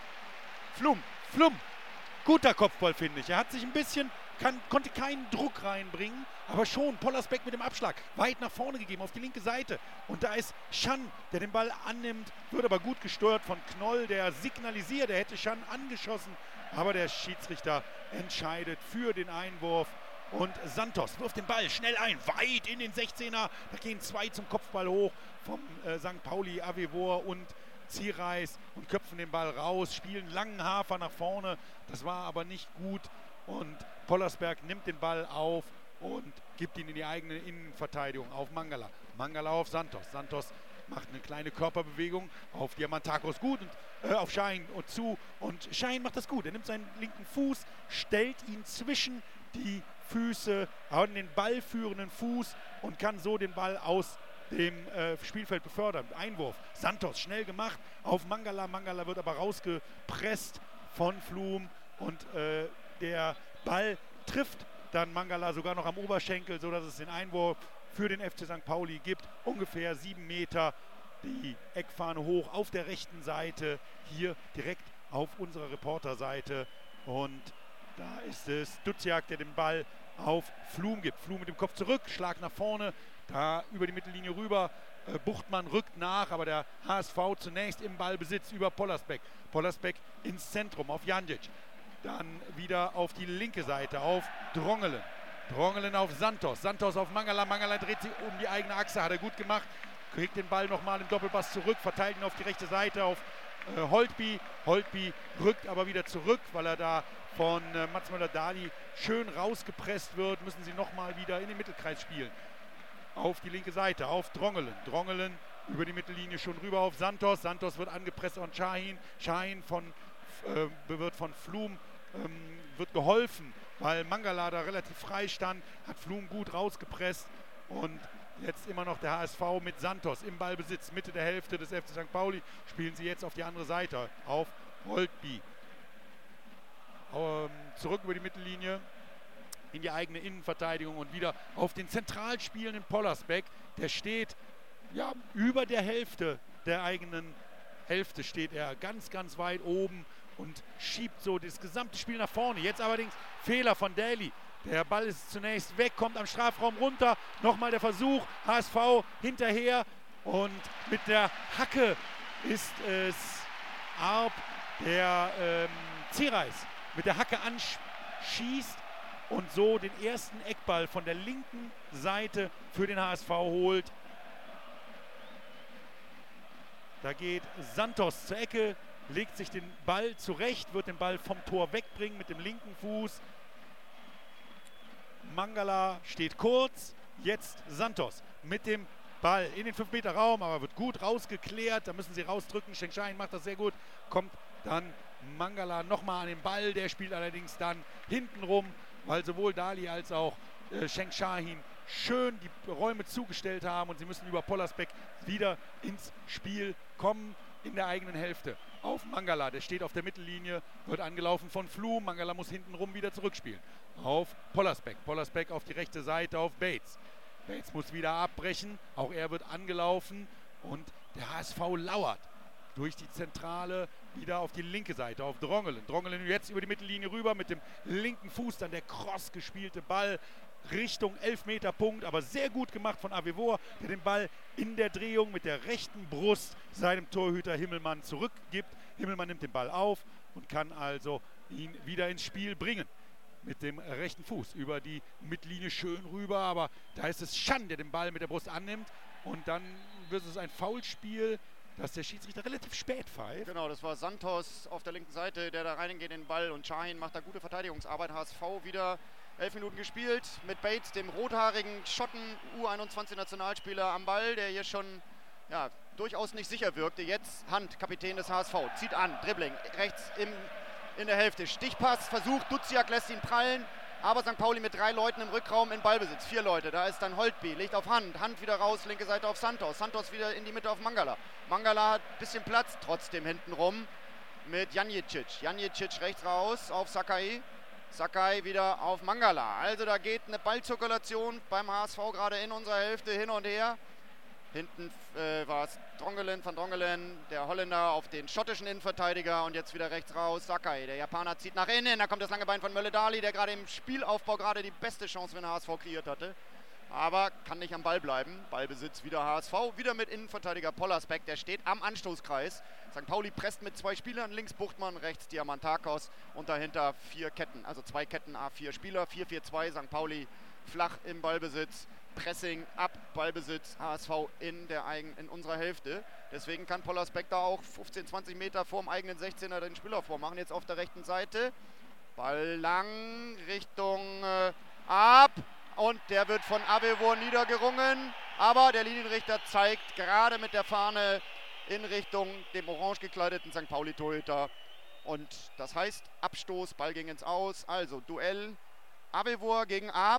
Flum. Flum. Guter Kopfball, finde ich. Er hat sich ein bisschen, kann, konnte keinen Druck reinbringen, aber schon Pollersbeck mit dem Abschlag weit nach vorne gegeben auf die linke Seite. Und da ist Schan, der den Ball annimmt, wird aber gut gesteuert von Knoll, der signalisiert, er hätte Schan angeschossen, aber der Schiedsrichter entscheidet für den Einwurf. Und Santos wirft den Ball schnell ein, weit in den sechzehner. Da gehen zwei zum Kopfball hoch vom äh, Sankt Pauli, Avevor und Zierreis und köpfen den Ball raus, spielen langen Hafer nach vorne. Das war aber nicht gut. Und Pollersbeck nimmt den Ball auf und gibt ihn in die eigene Innenverteidigung auf Mangala. Mangala auf Santos. Santos macht eine kleine Körperbewegung auf Diamantakos gut und äh, auf Şahin und zu. Und Şahin macht das gut. Er nimmt seinen linken Fuß, stellt ihn zwischen die Füße, an den ballführenden Fuß und kann so den Ball aus dem äh, Spielfeld befördern. Einwurf. Santos schnell gemacht auf Mangala. Mangala wird aber rausgepresst von Flum und äh, der Ball trifft dann Mangala sogar noch am Oberschenkel, sodass es den Einwurf für den F C Sankt Pauli gibt. Ungefähr sieben Meter die Eckfahne hoch auf der rechten Seite, hier direkt auf unserer Reporterseite. Und da ist es Duziak, der den Ball auf Flum gibt. Flum mit dem Kopf zurück, Schlag nach vorne, da über die Mittellinie rüber. Äh, Buchtmann rückt nach, aber der H S V zunächst im Ballbesitz über Pollersbeck. Pollersbeck ins Zentrum auf Janjic. Dann wieder auf die linke Seite auf Drongelen. Drongelen auf Santos. Santos auf Mangala. Mangala dreht sich um die eigene Achse. Hat er gut gemacht. Kriegt den Ball nochmal im Doppelpass zurück. Verteilt ihn auf die rechte Seite auf äh, Holtby. Holtby rückt aber wieder zurück, weil er da von äh, Mats Möller-Dali schön rausgepresst wird. Müssen sie nochmal wieder in den Mittelkreis spielen. Auf die linke Seite, auf Drongelen. Drongelen über die Mittellinie schon rüber auf Santos. Santos wird angepresst von Şahin. Şahin von, äh, wird von Flum ähm, wird geholfen, weil Mangala da relativ frei stand. Hat Flum gut rausgepresst. Und jetzt immer noch der H S V mit Santos im Ballbesitz. Mitte der Hälfte des F C Sankt Pauli spielen sie jetzt auf die andere Seite, auf Holtby. Ähm, zurück über die Mittellinie in die eigene Innenverteidigung und wieder auf den zentral spielenden Pollersbeck. Der steht ja über der Hälfte der eigenen Hälfte, steht er ganz, ganz weit oben und schiebt so das gesamte Spiel nach vorne. Jetzt allerdings Fehler von Daly. Der Ball ist zunächst weg, kommt am Strafraum runter. Nochmal der Versuch, H S V hinterher. Und mit der Hacke ist es Arp, der ähm, Zierreis mit der Hacke anschießt und so den ersten Eckball von der linken Seite für den H S V holt. Da geht Santos zur Ecke, legt sich den Ball zurecht, wird den Ball vom Tor wegbringen mit dem linken Fuß. Mangala steht kurz, jetzt Santos mit dem Ball in den fünf Meter Raum, aber wird gut rausgeklärt, da müssen sie rausdrücken. Cenk Şahin macht das sehr gut, kommt dann Mangala nochmal an den Ball, der spielt allerdings dann hinten rum, weil sowohl Dali als auch äh, Cenk Şahin schön die Räume zugestellt haben und sie müssen über Pollersbeck wieder ins Spiel kommen in der eigenen Hälfte. auf Mangala. Der steht auf der Mittellinie, wird angelaufen von Flum. Mangala muss hintenrum wieder zurückspielen. Auf Pollersbeck. Pollersbeck auf die rechte Seite auf Bates. Bates muss wieder abbrechen. Auch er wird angelaufen. Und der H S V lauert durch die Zentrale wieder auf die linke Seite, auf Drongelen. Drongelen jetzt über die Mittellinie rüber mit dem linken Fuß, dann der cross gespielte Ball Richtung Elfmeterpunkt, aber sehr gut gemacht von Avevor, der den Ball in der Drehung mit der rechten Brust seinem Torhüter Himmelmann zurückgibt. Himmelmann nimmt den Ball auf und kann also ihn wieder ins Spiel bringen. Mit dem rechten Fuß über die Mittellinie schön rüber, aber da ist es Schan, der den Ball mit der Brust annimmt und dann wird es ein Foulspiel, dass der Schiedsrichter relativ spät pfeift. Genau, das war Santos auf der linken Seite, der da reingeht in den Ball und Şahin macht da gute Verteidigungsarbeit. H S V wieder elf Minuten gespielt mit Bates, dem rothaarigen Schotten U einundzwanzig Nationalspieler am Ball, der hier schon ja, durchaus nicht sicher wirkte. Jetzt Hand, Kapitän des H S V, zieht an, Dribbling, rechts im, in der Hälfte. Stichpass, versucht, Duziak lässt ihn prallen. Aber Sankt Pauli mit drei Leuten im Rückraum in Ballbesitz. Vier Leute, da ist dann Holtby, legt auf Hand. Hand wieder raus, linke Seite auf Santos. Santos wieder in die Mitte auf Mangala. Mangala hat ein bisschen Platz, trotzdem hinten rum mit Janjicic. Janjicic rechts raus auf Sakai. Sakai wieder auf Mangala. Also da geht eine Ballzirkulation beim H S V gerade in unserer Hälfte hin und her. Hinten äh, war es Drongelen, Van Drongelen, der Holländer auf den schottischen Innenverteidiger und jetzt wieder rechts raus Sakai. Der Japaner zieht nach innen, da kommt das lange Bein von Mölle-Dali, der gerade im Spielaufbau gerade die beste Chance für den H S V kreiert hatte. Aber kann nicht am Ball bleiben. Ballbesitz wieder H S V, wieder mit Innenverteidiger Pollersbeck, der steht am Anstoßkreis. Sankt Pauli presst mit zwei Spielern, links Buchtmann, rechts Diamantakos und dahinter vier Ketten, also zwei Ketten, A vier Spieler, vier vier zwei, Sankt Pauli flach im Ballbesitz. Pressing ab, Ballbesitz, H S V in, der eigen, in unserer Hälfte. Deswegen kann Pollersbeck da auch fünfzehn, zwanzig Meter vorm eigenen sechzehner den Spieler vormachen. Jetzt auf der rechten Seite. Ball lang Richtung äh, ab. Und der wird von Avevor niedergerungen. Aber der Linienrichter zeigt gerade mit der Fahne in Richtung dem orange gekleideten Sankt Pauli-Torhüter. Und das heißt Abstoß, Ball ging ins Aus. Also Duell Avevor gegen Ab.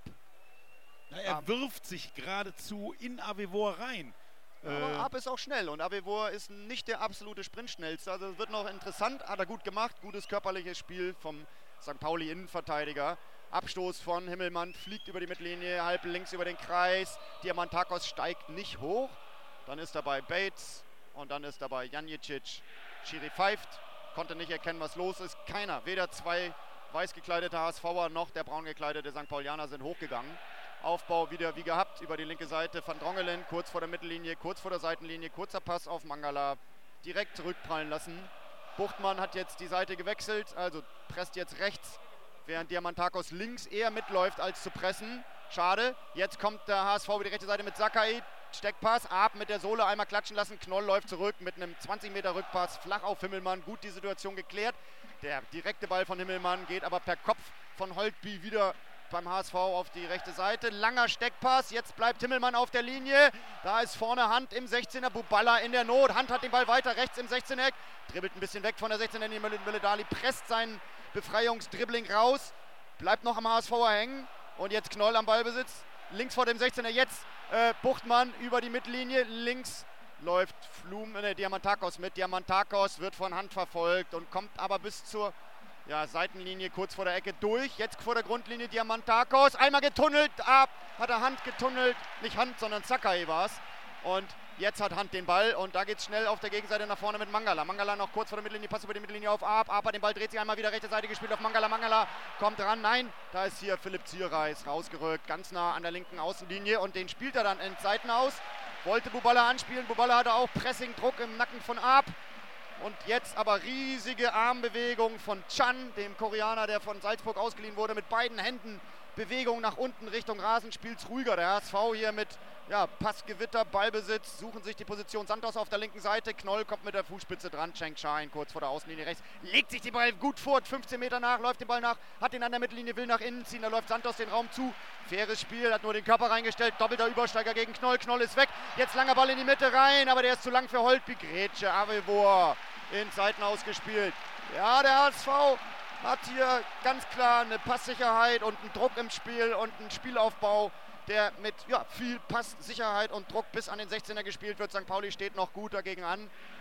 Na, er ah. wirft sich geradezu in Avevor rein. Aber äh. Ab ist auch schnell und Avevor ist nicht der absolute Sprintschnellste. Also es wird noch interessant, hat er gut gemacht. Gutes körperliches Spiel vom Sankt Pauli Innenverteidiger. Abstoß von Himmelmann, fliegt über die Mittellinie, halb links über den Kreis. Diamantakos steigt nicht hoch. Dann ist dabei Bates und dann ist dabei Janjicic. Schiri pfeift, konnte nicht erkennen, was los ist. Keiner, weder zwei weiß gekleidete HSVer noch der braun gekleidete Sankt Paulianer sind hochgegangen. Aufbau wieder wie gehabt über die linke Seite. Van Drongelen kurz vor der Mittellinie, kurz vor der Seitenlinie. Kurzer Pass auf Mangala. Direkt zurückprallen lassen. Buchtmann hat jetzt die Seite gewechselt, also presst jetzt rechts, während Diamantakos links eher mitläuft als zu pressen. Schade. Jetzt kommt der H S V über die rechte Seite mit Sakai. Steckpass, Ab mit der Sohle einmal klatschen lassen. Knoll läuft zurück mit einem zwanzig Meter Rückpass. Flach auf Himmelmann. Gut die Situation geklärt. Der direkte Ball von Himmelmann geht aber per Kopf von Holtby wieder beim H S V auf die rechte Seite. Langer Steckpass, jetzt bleibt Himmelmann auf der Linie. Da ist vorne Hand im sechzehner, Buballa in der Not. Hand hat den Ball weiter rechts im sechzehner Eck. Dribbelt ein bisschen weg von der sechzehner Linie. Mölle-Dali presst seinen Befreiungsdribbling raus. Bleibt noch am H S V hängen. Und jetzt Knoll am Ballbesitz. Links vor dem sechzehner, jetzt äh, Buchtmann über die Mittellinie. Links läuft Flum, äh, Diamantakos mit. Diamantakos wird von Hand verfolgt und kommt aber bis zur ja, Seitenlinie kurz vor der Ecke durch. Jetzt vor der Grundlinie Diamantakos. Einmal getunnelt, ab, hat er Hand getunnelt. Nicht Hand, sondern Sakai war es. Und jetzt hat Hand den Ball und da geht es schnell auf der Gegenseite nach vorne mit Mangala. Mangala noch kurz vor der Mittellinie, Pass über die Mittellinie auf Ab. Ab hat den Ball, dreht sich einmal wieder rechte Seite gespielt auf Mangala. Mangala kommt ran, nein, da ist hier Philipp Zierreis rausgerückt, ganz nah an der linken Außenlinie und den spielt er dann in Seiten aus. Wollte Buballa anspielen, Buballa hatte auch Pressing-Druck im Nacken von Ab. Und jetzt aber riesige Armbewegung von Chan, dem Koreaner, der von Salzburg ausgeliehen wurde, mit beiden Händen Bewegung nach unten Richtung Rasen, spielt es ruhiger. Der H S V hier mit ja, Passgewitter, Ballbesitz, suchen sich die Position. Santos auf der linken Seite, Knoll kommt mit der Fußspitze dran, Cheng Shine kurz vor der Außenlinie rechts, legt sich den Ball gut vor, fünfzehn Meter nach, läuft den Ball nach, hat ihn an der Mittellinie, will nach innen ziehen, da läuft Santos den Raum zu. Faires Spiel, hat nur den Körper reingestellt, doppelter Übersteiger gegen Knoll, Knoll ist weg, jetzt langer Ball in die Mitte rein, aber der ist zu lang für Holtby. Grätsche, Avevor in Seiten ausgespielt. Ja, der H S V hat hier ganz klar eine Passsicherheit und einen Druck im Spiel und einen Spielaufbau, der mit ja, viel Passsicherheit und Druck bis an den sechzehner gespielt wird. Sankt Pauli steht noch gut dagegen an.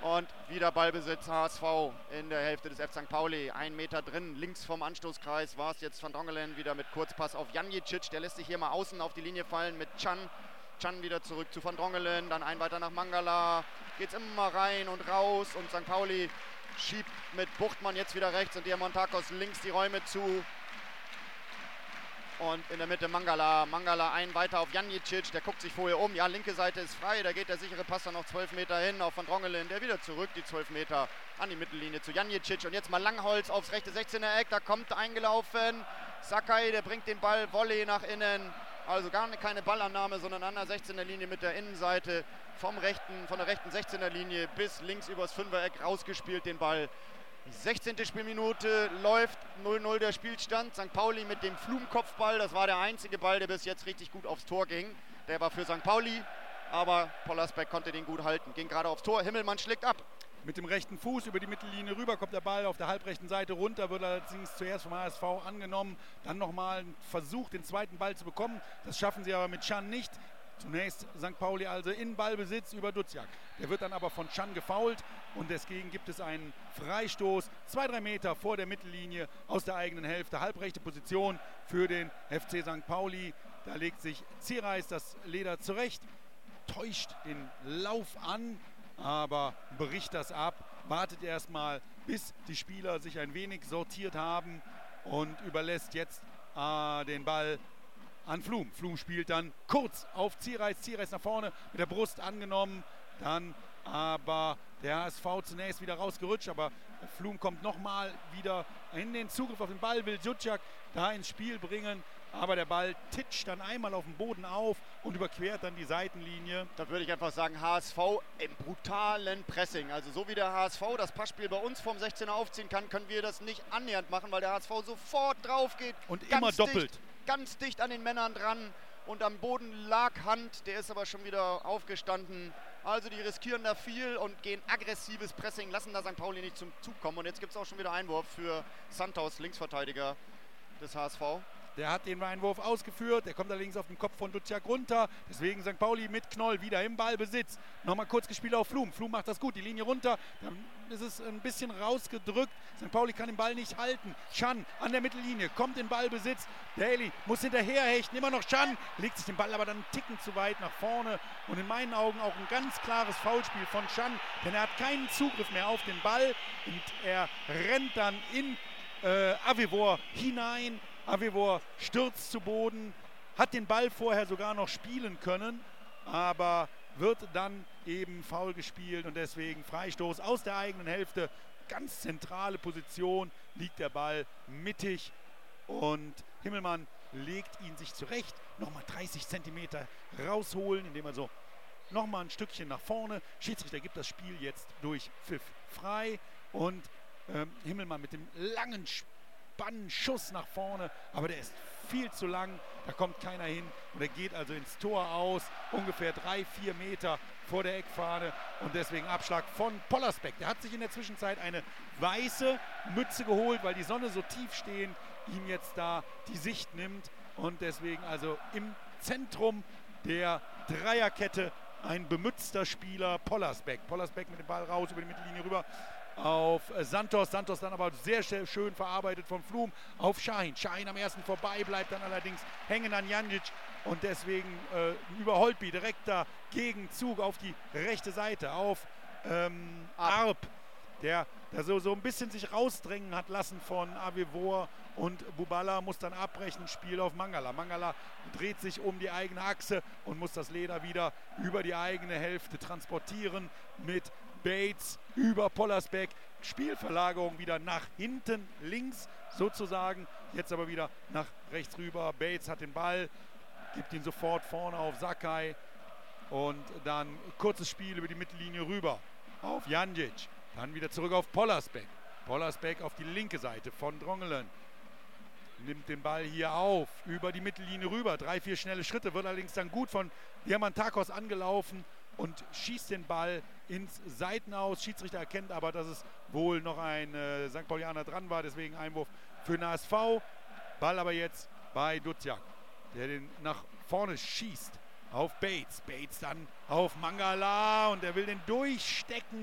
Und wieder Ballbesitz H S V in der Hälfte des F C Sankt Pauli. Ein Meter drin, links vom Anstoßkreis war es jetzt Van Drongelen wieder mit Kurzpass auf Janjicic. Der lässt sich hier mal außen auf die Linie fallen mit Can. Can wieder zurück zu Van Drongelen, dann ein weiter nach Mangala. Geht's immer rein und raus und Sankt Pauli schiebt mit Buchtmann jetzt wieder rechts und Diamantakos links die Räume zu. Und in der Mitte Mangala. Mangala ein weiter auf Janjicic, der guckt sich vorher um. Ja, linke Seite ist frei, da geht der sichere Pass dann noch zwölf Meter hin auf Van Drongelen. Der wieder zurück, die zwölf Meter an die Mittellinie zu Janjicic. Und jetzt mal Langholz aufs rechte sechzehner Eck, da kommt eingelaufen Sakai, der bringt den Ball Volley nach innen. Also gar keine Ballannahme, sondern an der sechzehner Linie mit der Innenseite vom rechten, von der rechten sechzehner Linie bis links übers Fünfereck rausgespielt den Ball. Die sechzehnte Spielminute läuft, null null der Spielstand. Sankt Pauli mit dem Flum-Kopfball, das war der einzige Ball, der bis jetzt richtig gut aufs Tor ging. Der war für Sankt Pauli, aber Pollersbeck konnte den gut halten. Ging gerade aufs Tor, Himmelmann schlägt ab. Mit dem rechten Fuß über die Mittellinie rüber kommt der Ball auf der halbrechten Seite runter, wird allerdings zuerst vom H S V angenommen. Dann nochmal ein Versuch, den zweiten Ball zu bekommen. Das schaffen sie aber mit Can nicht. Zunächst Sankt Pauli also in Ballbesitz über Duziak. Der wird dann aber von Can gefoult und deswegen gibt es einen Freistoß. Zwei, drei Meter vor der Mittellinie aus der eigenen Hälfte. Halbrechte Position für den F C Sankt Pauli. Da legt sich Zierreis das Leder zurecht, täuscht den Lauf an, aber bricht das ab, wartet erstmal, bis die Spieler sich ein wenig sortiert haben und überlässt jetzt äh, den Ball an Flum. Flum spielt dann kurz auf Zierreis, Zierreis nach vorne mit der Brust angenommen, dann aber der H S V zunächst wieder rausgerutscht, aber Flum kommt nochmal wieder in den Zugriff auf den Ball, will Duziak da ins Spiel bringen, aber der Ball titscht dann einmal auf dem Boden auf und überquert dann die Seitenlinie. Da würde ich einfach sagen, H S V im brutalen Pressing. Also so wie der H S V das Passspiel bei uns vom sechzehner aufziehen kann, können wir das nicht annähernd machen, weil der H S V sofort drauf geht. Und immer doppelt. Dicht, ganz dicht an den Männern dran und am Boden lag Hand, der ist aber schon wieder aufgestanden. Also die riskieren da viel und gehen aggressives Pressing, lassen da Sankt Pauli nicht zum Zug kommen. Und jetzt gibt es auch schon wieder Einwurf für Santos, Linksverteidiger des H S V. Der hat den Einwurf ausgeführt, der kommt allerdings auf den Kopf von Duziak runter. Deswegen Sankt Pauli mit Knoll wieder im Ballbesitz. Nochmal kurz gespielt auf Flum. Flum macht das gut, die Linie runter. Dann ist es ein bisschen rausgedrückt. Sankt Pauli kann den Ball nicht halten. Can an der Mittellinie, kommt in Ballbesitz. Daly muss hinterher hechten, immer noch Can. Legt sich den Ball aber dann einen Ticken zu weit nach vorne. Und in meinen Augen auch ein ganz klares Foulspiel von Can. Denn er hat keinen Zugriff mehr auf den Ball. Und er rennt dann in äh, Avivor hinein. Avivor stürzt zu Boden, hat den Ball vorher sogar noch spielen können, aber wird dann eben faul gespielt und deswegen Freistoß aus der eigenen Hälfte. Ganz zentrale Position, liegt der Ball mittig und Himmelmann legt ihn sich zurecht. Nochmal dreißig Zentimeter rausholen, indem er so nochmal ein Stückchen nach vorne. Schiedsrichter gibt das Spiel jetzt durch Pfiff frei und ähm, Himmelmann mit dem langen Spiel. Schuss nach vorne, aber der ist viel zu lang, da kommt keiner hin und er geht also ins Tor aus, ungefähr drei, vier Meter vor der Eckfahne und deswegen Abschlag von Pollersbeck. Der hat sich in der Zwischenzeit eine weiße Mütze geholt, weil die Sonne so tief stehend ihm jetzt da die Sicht nimmt und deswegen also im Zentrum der Dreierkette ein bemützter Spieler, Pollersbeck. Pollersbeck mit dem Ball raus über die Mittellinie rüber auf Santos, Santos dann aber sehr schön verarbeitet von Flum auf Şahin. Şahin am ersten vorbei, bleibt dann allerdings hängen an Janjic und deswegen äh, über Holtby direkter Gegenzug auf die rechte Seite auf ähm, Arp, der, der so, so ein bisschen sich rausdrängen hat lassen von Avivor und Bubala muss dann abbrechen, Spiel auf Mangala. Mangala dreht sich um die eigene Achse und muss das Leder wieder über die eigene Hälfte transportieren mit Bates über Pollersbeck, Spielverlagerung wieder nach hinten links sozusagen, jetzt aber wieder nach rechts rüber. Bates hat den Ball, gibt ihn sofort vorne auf Sakai und dann kurzes Spiel über die Mittellinie rüber auf Janjic, dann wieder zurück auf Pollersbeck. Pollersbeck auf die linke Seite von Drongelen. Nimmt den Ball hier auf, über die Mittellinie rüber, drei, vier schnelle Schritte, wird allerdings dann gut von Diamantakos angelaufen und schießt den Ball ins Seitenaus. Schiedsrichter erkennt aber, dass es wohl noch ein äh, Sankt Paulianer dran war, deswegen Einwurf für den H S V. Ball aber jetzt bei Duziak, der den nach vorne schießt auf Bates. Bates dann auf Mangala und er will den durchstecken,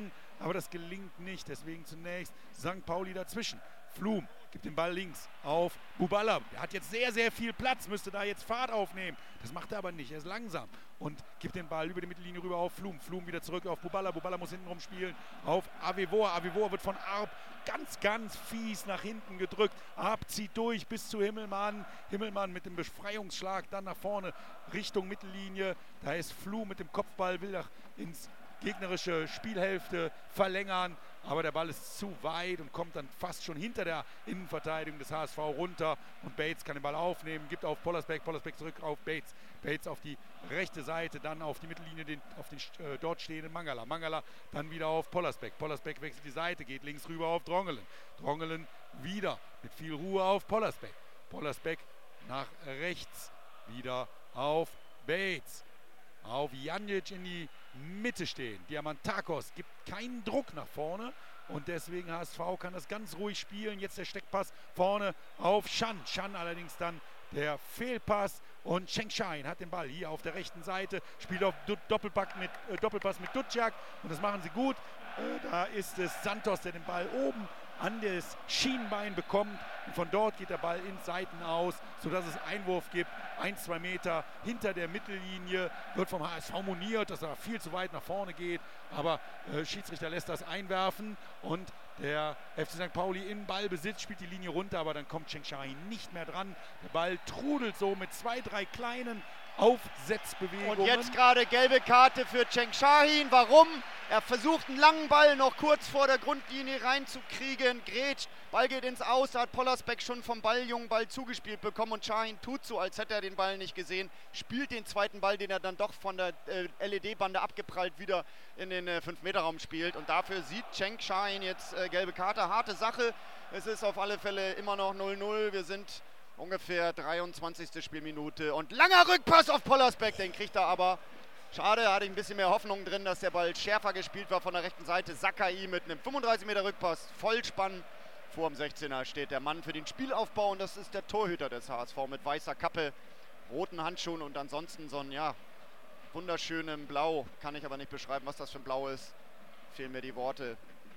aber das gelingt nicht. Deswegen zunächst Sankt Pauli dazwischen. Flum gibt den Ball links auf Buballa. Der hat jetzt sehr, sehr viel Platz, müsste da jetzt Fahrt aufnehmen. Das macht er aber nicht, er ist langsam und gibt den Ball über die Mittellinie rüber auf Flum. Flum wieder zurück auf Buballa. Buballa muss hinten rumspielen auf Avevoa. Avevoa wird von Arp ganz, ganz fies nach hinten gedrückt. Arp zieht durch bis zu Himmelmann. Himmelmann mit dem Befreiungsschlag dann nach vorne Richtung Mittellinie. Da ist Flum mit dem Kopfball, will nach ins gegnerische Spielhälfte verlängern, aber der Ball ist zu weit und kommt dann fast schon hinter der Innenverteidigung des H S V runter und Bates kann den Ball aufnehmen, gibt auf Pollersbeck, Pollersbeck zurück auf Bates, Bates auf die rechte Seite, dann auf die Mittellinie, den, auf den äh, dort stehenden Mangala, Mangala dann wieder auf Pollersbeck, Pollersbeck wechselt die Seite, geht links rüber auf Drongelen, Drongelen wieder mit viel Ruhe auf Pollersbeck, Pollersbeck nach rechts, wieder auf Bates, auf Janic in die Mitte stehen. Diamantakos gibt keinen Druck nach vorne und deswegen H S V kann das ganz ruhig spielen. Jetzt der Steckpass vorne auf Chan. Chan allerdings dann der Fehlpass und Chengshine hat den Ball hier auf der rechten Seite, spielt auf Doppelpack mit, äh, Doppelpass mit Dutjak und das machen sie gut. Äh, da ist es Santos, der den Ball oben an das Schienbein bekommt und von dort geht der Ball ins Seiten aus, sodass es Einwurf gibt, ein, zwei Meter hinter der Mittellinie, wird vom H S V moniert, dass er viel zu weit nach vorne geht, aber äh, Schiedsrichter lässt das einwerfen und der F C Sankt Pauli in Ballbesitz, spielt die Linie runter, aber dann kommt Chengshine nicht mehr dran. Der Ball trudelt so mit zwei, drei kleinen Aufsetzbewegungen. Und jetzt gerade gelbe Karte für Chengshine. Warum? Er versucht einen langen Ball noch kurz vor der Grundlinie reinzukriegen. Grätscht, Ball geht ins Aus. Da hat Pollersbeck schon vom Balljungen Ball zugespielt bekommen. Und Shahin tut so, als hätte er den Ball nicht gesehen. Spielt den zweiten Ball, den er dann doch von der äh, L E D-Bande abgeprallt wieder in den äh, fünf Meter Raum spielt. Und dafür sieht Chengshine jetzt äh, gelbe Karte. Harte Sache. Es ist auf alle Fälle immer noch null null. Wir sind ungefähr dreiundzwanzigste Spielminute und langer Rückpass auf Pollersbeck, den kriegt er aber. Schade, da hatte ich ein bisschen mehr Hoffnung drin, dass der Ball schärfer gespielt war von der rechten Seite. Sakai mit einem fünfunddreißig Meter Rückpass, Vollspann. Vor dem sechzehner steht der Mann für den Spielaufbau und das ist der Torhüter des H S V mit weißer Kappe, roten Handschuhen und ansonsten so ein, ja, wunderschönem Blau. Kann ich aber nicht beschreiben, was das für ein Blau ist. Fehlen mir die Worte.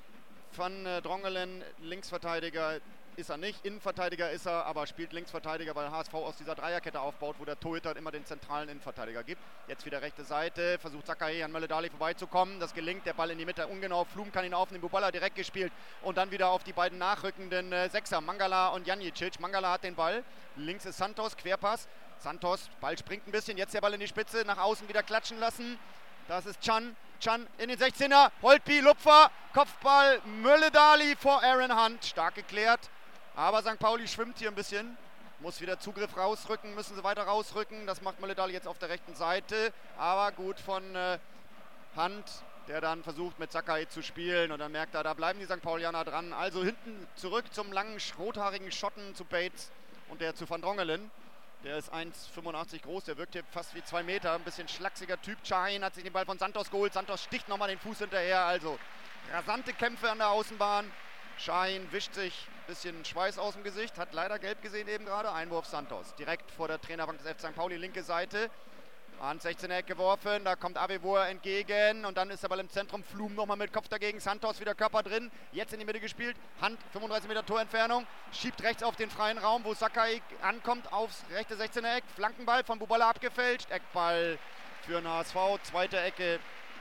Van äh, Drongelen, Linksverteidiger, ist er nicht, Innenverteidiger ist er, aber spielt Linksverteidiger, weil H S V aus dieser Dreierkette aufbaut, wo der Torhüter immer den zentralen Innenverteidiger gibt. Jetzt wieder rechte Seite, versucht Sakai an Mölle-Dali vorbeizukommen, das gelingt, der Ball in die Mitte ungenau, Flum kann ihn aufnehmen, Buballa direkt gespielt und dann wieder auf die beiden nachrückenden äh, Sechser, Mangala und Janicic. Mangala hat den Ball, links ist Santos, Querpass, Santos, Ball springt ein bisschen, jetzt der Ball in die Spitze, nach außen wieder klatschen lassen, das ist Chan. Chan in den sechzehner, Holtby, Lupfer, Kopfball, Mölle-Dali vor Aaron Hunt, stark geklärt. Aber Sankt Pauli schwimmt hier ein bisschen, muss wieder Zugriff rausrücken, müssen sie weiter rausrücken. Das macht Mölle-Dali jetzt auf der rechten Seite. Aber gut von äh, Hunt, der dann versucht mit Sakai zu spielen. Und dann merkt er, da bleiben die Sankt Paulianer dran. Also hinten zurück zum langen, rothaarigen Schotten zu Bates und der zu Van Drongelen. Der ist eins Komma fünfundachtzig groß, der wirkt hier fast wie zwei Meter. Ein bisschen schlachsiger Typ. Shahin hat sich den Ball von Santos geholt. Santos sticht nochmal den Fuß hinterher. Also rasante Kämpfe an der Außenbahn. Shahin wischt sich ein bisschen Schweiß aus dem Gesicht, hat leider gelb gesehen eben gerade. Einwurf Santos, direkt vor der Trainerbank des F C Sankt Pauli, linke Seite. An sechzehner Eck geworfen, da kommt Avevoa entgegen und dann ist der Ball im Zentrum. Flum nochmal mit Kopf dagegen, Santos wieder Körper drin, jetzt in die Mitte gespielt. Hand, fünfunddreißig Meter Torentfernung, schiebt rechts auf den freien Raum, wo Sakai ankommt, aufs rechte sechzehner Eck. Flankenball von Buballa abgefälscht, Eckball für den H S V, zweite Ecke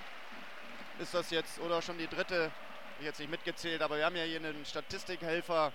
ist das jetzt oder schon die dritte. Ich jetzt nicht mitgezählt, aber wir haben ja hier einen Statistikhelfer,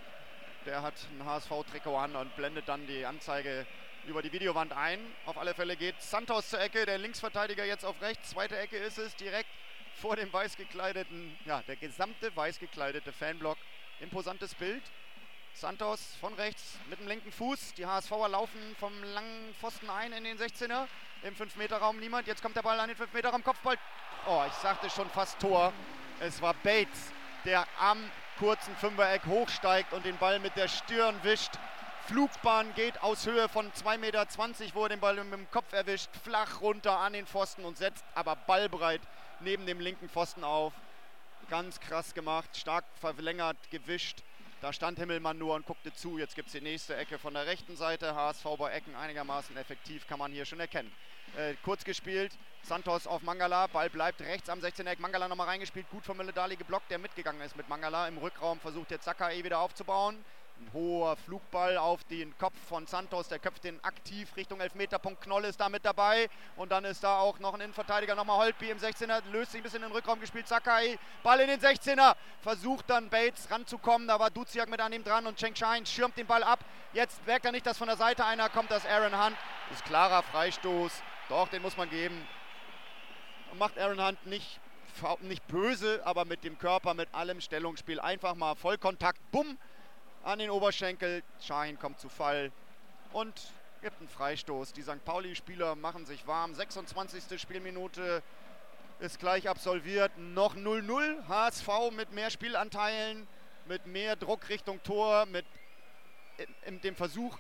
der hat ein H S V-Trikot an und blendet dann die Anzeige über die Videowand ein. Auf alle Fälle geht Santos zur Ecke, der Linksverteidiger jetzt auf rechts. Zweite Ecke ist es, direkt vor dem weiß gekleideten, ja, der gesamte weiß gekleidete Fanblock. Imposantes Bild. Santos von rechts mit dem linken Fuß. Die H S V'er laufen vom langen Pfosten ein in den sechzehner. Im fünf Meter Raum niemand. Jetzt kommt der Ball an den fünf Meter Raum. Kopfball. Oh, ich sagte schon fast Tor. Es war Bates, der am kurzen Fünfereck hochsteigt und den Ball mit der Stirn wischt. Flugbahn geht aus Höhe von zwei Komma zwanzig Meter, wo er den Ball mit dem Kopf erwischt, flach runter an den Pfosten und setzt aber ballbreit neben dem linken Pfosten auf. Ganz krass gemacht, stark verlängert, gewischt. Da stand Himmelmann nur und guckte zu. Jetzt gibt es die nächste Ecke von der rechten Seite. H S V bei Ecken einigermaßen effektiv, kann man hier schon erkennen. äh, kurz gespielt. Santos auf Mangala, Ball bleibt rechts am sechzehner Eck. Mangala nochmal reingespielt, gut von Mölle-Dali geblockt, der mitgegangen ist mit Mangala. Im Rückraum versucht jetzt Sakai wieder aufzubauen. Ein hoher Flugball auf den Kopf von Santos, der köpft den aktiv Richtung Elfmeterpunkt. Knoll ist da mit dabei und dann ist da auch noch ein Innenverteidiger, nochmal Holtby im sechzehner, löst sich ein bisschen in den Rückraum gespielt, Sakai, Ball in den sechzehner, versucht dann Bates ranzukommen, da war Duziak mit an ihm dran und Cheng Shine schirmt den Ball ab. Jetzt merkt er nicht, dass von der Seite einer kommt, das Aaron Hunt, ist klarer Freistoß, doch, den muss man geben. Macht Aaron Hunt nicht, nicht böse, aber mit dem Körper, mit allem Stellungsspiel, einfach mal Vollkontakt, bumm, an den Oberschenkel, Shine kommt zu Fall und gibt einen Freistoß. Die Sankt Pauli-Spieler machen sich warm. sechsundzwanzigste Spielminute ist gleich absolviert. Noch null null. H S V mit mehr Spielanteilen, mit mehr Druck Richtung Tor, mit in dem Versuch,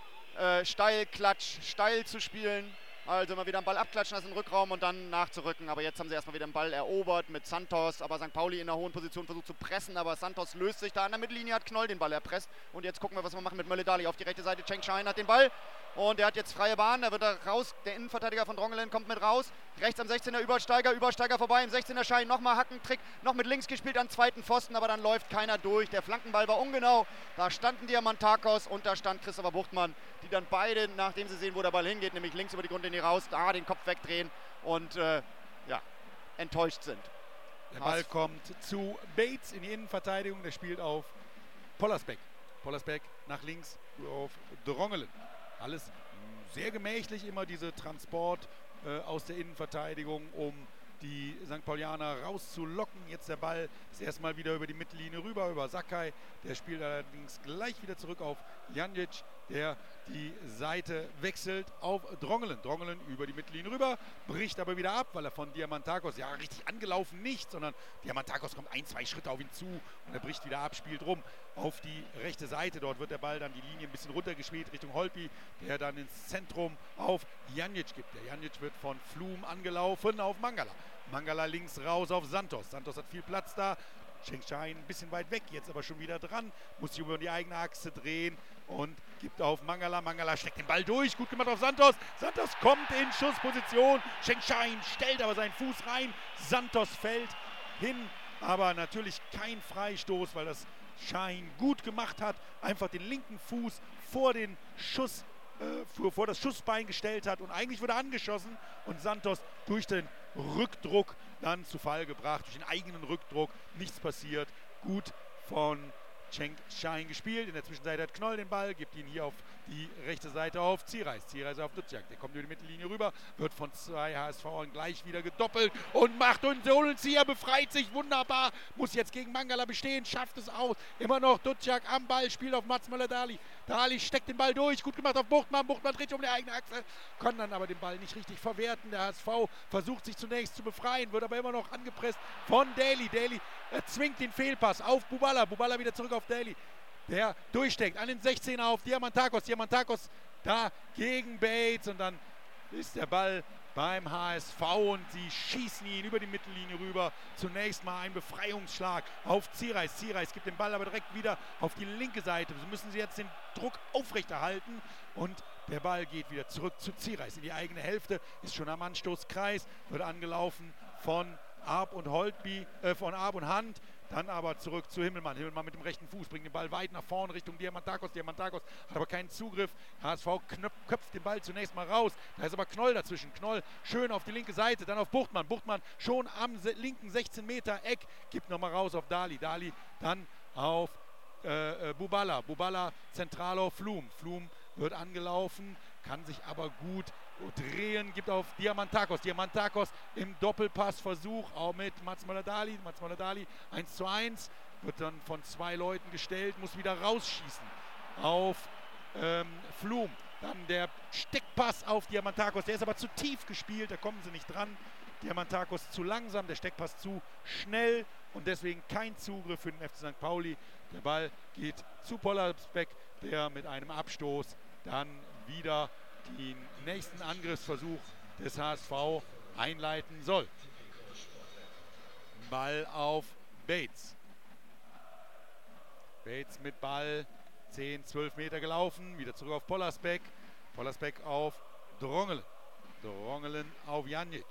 äh, steil, klatsch, steil zu spielen. Also mal wieder einen Ball abklatschen lassen im Rückraum und dann nachzurücken. Aber jetzt haben sie erstmal wieder den Ball erobert mit Santos. Aber Sankt Pauli in einer hohen Position versucht zu pressen. Aber Santos löst sich da an der Mittellinie, hat Knoll den Ball erpresst. Und jetzt gucken wir, was wir machen mit Mölle-Dali. Auf die rechte Seite, Cheng Shine hat den Ball. Und er hat jetzt freie Bahn. Da wird er raus. Der Innenverteidiger von Drongelen kommt mit raus. Rechts am sechzehner Übersteiger. Übersteiger vorbei. Im sechzehner Shine nochmal Hackentrick. Noch mit links gespielt an zweiten Pfosten. Aber dann läuft keiner durch. Der Flankenball war ungenau. Da standen Diamantakos und da stand Christopher Buchtmann. Die dann beide, nachdem sie sehen, wo der Ball hingeht, nämlich links über die Grundlinie raus, da den Kopf wegdrehen und äh, ja, enttäuscht sind. Der Ball kommt zu Bates in die Innenverteidigung. Der spielt auf Pollersbeck. Pollersbeck nach links auf Drongelen. Alles sehr gemächlich, immer diese Transport äh, aus der Innenverteidigung, um die Sankt Paulianer rauszulocken. Jetzt der Ball ist erstmal wieder über die Mittellinie rüber, über Sakai. Der spielt allerdings gleich wieder zurück auf Janjic, der die Seite wechselt auf Drongelen. Drongelen über die Mittellinie rüber, bricht aber wieder ab, weil er von Diamantakos, ja richtig angelaufen nicht, sondern Diamantakos kommt ein, zwei Schritte auf ihn zu und er bricht wieder ab, spielt rum auf die rechte Seite. Dort wird der Ball dann die Linie ein bisschen runtergespielt Richtung Holtby, der dann ins Zentrum auf Janjic gibt. Der Janjic wird von Flum angelaufen auf Mangala. Mangala links raus auf Santos. Santos hat viel Platz da. Cheng Shine ein bisschen weit weg, jetzt aber schon wieder dran. Muss sich über die eigene Achse drehen und gibt auf Mangala. Mangala steckt den Ball durch. Gut gemacht auf Santos. Santos kommt in Schussposition. Cheng Shine stellt aber seinen Fuß rein. Santos fällt hin. Aber natürlich kein Freistoß, weil das Shine gut gemacht hat. Einfach den linken Fuß vor den Schuss, äh, vor, vor das Schussbein gestellt hat. Und eigentlich wurde angeschossen. Und Santos durch den Rückdruck dann zu Fall gebracht, durch den eigenen Rückdruck, nichts passiert, gut von Cheng Shine gespielt, in der Zwischenzeit hat Knoll den Ball, gibt ihn hier auf die rechte Seite auf Ziereis, Ziereis auf Duziak, der kommt über die Mittellinie rüber, wird von zwei H S V gleich wieder gedoppelt und macht und Solenzieher befreit sich wunderbar, muss jetzt gegen Mangala bestehen, schafft es aus, immer noch Duziak am Ball, spielt auf Mats Möller-Dali, Dali steckt den Ball durch, gut gemacht auf Buchtmann, Buchtmann dreht sich um die eigene Achse, kann dann aber den Ball nicht richtig verwerten, der H S V versucht sich zunächst zu befreien, wird aber immer noch angepresst von Daly, Daly zwingt den Fehlpass auf Bubala, Bubala wieder zurück auf Daly, der durchsteckt an den sechzehner auf Diamantakos, Diamantakos da gegen Bates und dann ist der Ball beim H S V und sie schießen ihn über die Mittellinie rüber. Zunächst mal ein Befreiungsschlag auf Ziereis. Ziereis gibt den Ball aber direkt wieder auf die linke Seite. So müssen sie jetzt den Druck aufrechterhalten und der Ball geht wieder zurück zu Ziereis in die eigene Hälfte, ist schon am Anstoßkreis, wird angelaufen von Arp und Holtby, äh, von Arp und Hunt. Dann aber zurück zu Himmelmann. Himmelmann mit dem rechten Fuß bringt den Ball weit nach vorne Richtung Diamantakos. Diamantakos hat aber keinen Zugriff. H S V knöpft, köpft den Ball zunächst mal raus. Da ist aber Knoll dazwischen. Knoll schön auf die linke Seite, dann auf Buchtmann. Buchtmann schon am linken sechzehn Meter Eck. Gibt nochmal raus auf Dali. Dali dann auf äh, äh, Bubala. Bubala zentral auf Flum. Flum wird angelaufen, kann sich aber gut drehen, gibt auf Diamantakos. Diamantakos im Doppelpassversuch, auch mit Mats Möller-Dali. Mats Möller-Dali eins zu eins, wird dann von zwei Leuten gestellt, muss wieder rausschießen auf ähm, Flum. Dann der Steckpass auf Diamantakos, der ist aber zu tief gespielt, da kommen sie nicht dran. Diamantakos zu langsam, der Steckpass zu schnell und deswegen kein Zugriff für den F C Sankt Pauli. Der Ball geht zu Pollersbeck, der mit einem Abstoß dann wieder den nächsten Angriffsversuch des H S V einleiten soll. Ball auf Bates. Bates mit Ball, zehn, zwölf Meter gelaufen, wieder zurück auf Pollersbeck. Pollersbeck auf Drongelen. Drongelen auf Janic.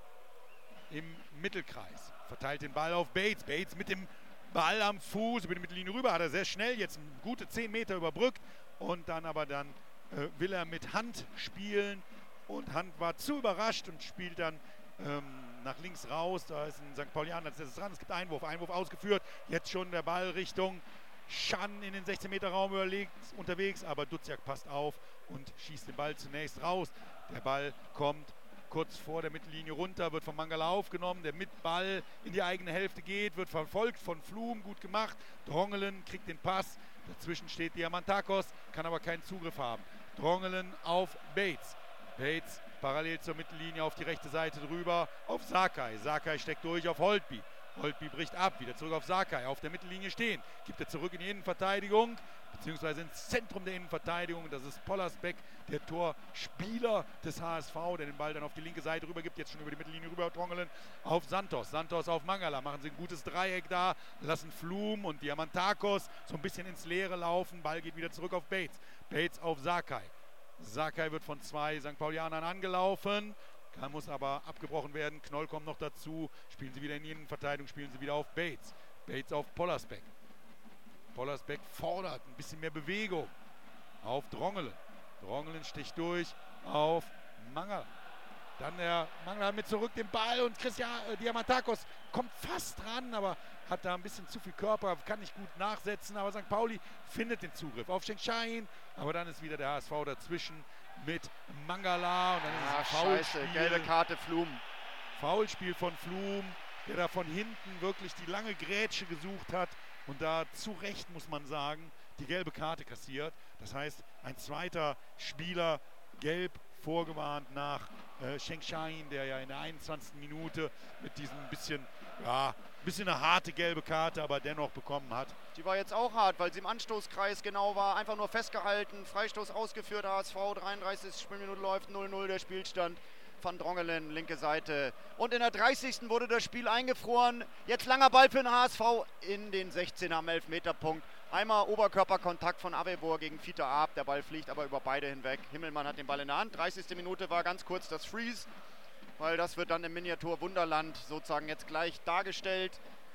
Im Mittelkreis. Verteilt den Ball auf Bates. Bates mit dem Ball am Fuß über die Mittellinie rüber. Hat er sehr schnell jetzt gute zehn Meter überbrückt. Und dann aber dann äh, will er mit Hand spielen. Und Hand war zu überrascht und spielt dann ähm, nach links raus. Da ist ein Sankt Paulianer als erstes dran. Es gibt Einwurf. Einwurf ausgeführt. Jetzt schon der Ball Richtung Schan in den sechzehn Meter Raum überlegt, unterwegs. Aber Duziak passt auf und schießt den Ball zunächst raus. Der Ball kommt kurz vor der Mittellinie runter, wird von Mangala aufgenommen, der mit Ball in die eigene Hälfte geht, wird verfolgt von Flum, gut gemacht. Drongelen kriegt den Pass, dazwischen steht Diamantakos, kann aber keinen Zugriff haben. Drongelen auf Bates. Bates parallel zur Mittellinie auf die rechte Seite drüber auf Sakai. Sakai steckt durch auf Holtby. Holtby bricht ab, wieder zurück auf Sakai, auf der Mittellinie stehen. Gibt er zurück in die Innenverteidigung, beziehungsweise ins Zentrum der Innenverteidigung. Das ist Pollersbeck, der Torspieler des H S V, der den Ball dann auf die linke Seite rüber gibt. Jetzt schon über die Mittellinie rüber Drongelen auf Santos. Santos auf Mangala. Machen sie ein gutes Dreieck da, lassen Flum und Diamantakos so ein bisschen ins Leere laufen. Ball geht wieder zurück auf Bates. Bates auf Sakai. Sakai wird von zwei Sankt Paulianern angelaufen. Kann, muss aber abgebrochen werden. Knoll kommt noch dazu. Spielen sie wieder in die Innenverteidigung, spielen sie wieder auf Bates. Bates auf Pollersbeck. Pollersbeck fordert ein bisschen mehr Bewegung auf Drongelen. Drongelen sticht durch auf Mangala. Dann der Mangala mit zurück den Ball und Christian äh, Diamantakos kommt fast dran, aber hat da ein bisschen zu viel Körper, kann nicht gut nachsetzen. Aber Sankt Pauli findet den Zugriff auf Schenkschein. Aber dann ist wieder der H S V dazwischen mit Mangala. Und dann ist Ah, es ein scheiße, Foulspiel. gelbe Karte Flum. Foulspiel von Flum, der da von hinten wirklich die lange Grätsche gesucht hat und da zu Recht, muss man sagen, die gelbe Karte kassiert. Das heißt, ein zweiter Spieler gelb vorgewarnt nach äh, Schenkschein, der ja in der einundzwanzigsten Minute mit diesem bisschen, ja, bisschen eine harte gelbe Karte, aber dennoch bekommen hat. Die war jetzt auch hart, weil sie im Anstoßkreis genau war. Einfach nur festgehalten, Freistoß ausgeführt, H S V, dreiunddreißigste Spielminute läuft, null null der Spielstand. Van Drongelen, linke Seite. Und in der dreißigsten wurde das Spiel eingefroren. Jetzt langer Ball für den H S V in den sechzehner am Elfmeterpunkt. Einmal Oberkörperkontakt von Avevor gegen Fiete Arp. Der Ball fliegt aber über beide hinweg. Himmelmann hat den Ball in der Hand. dreißigste Minute war ganz kurz das Freeze, weil das wird dann im Miniatur Wunderland sozusagen jetzt gleich dargestellt.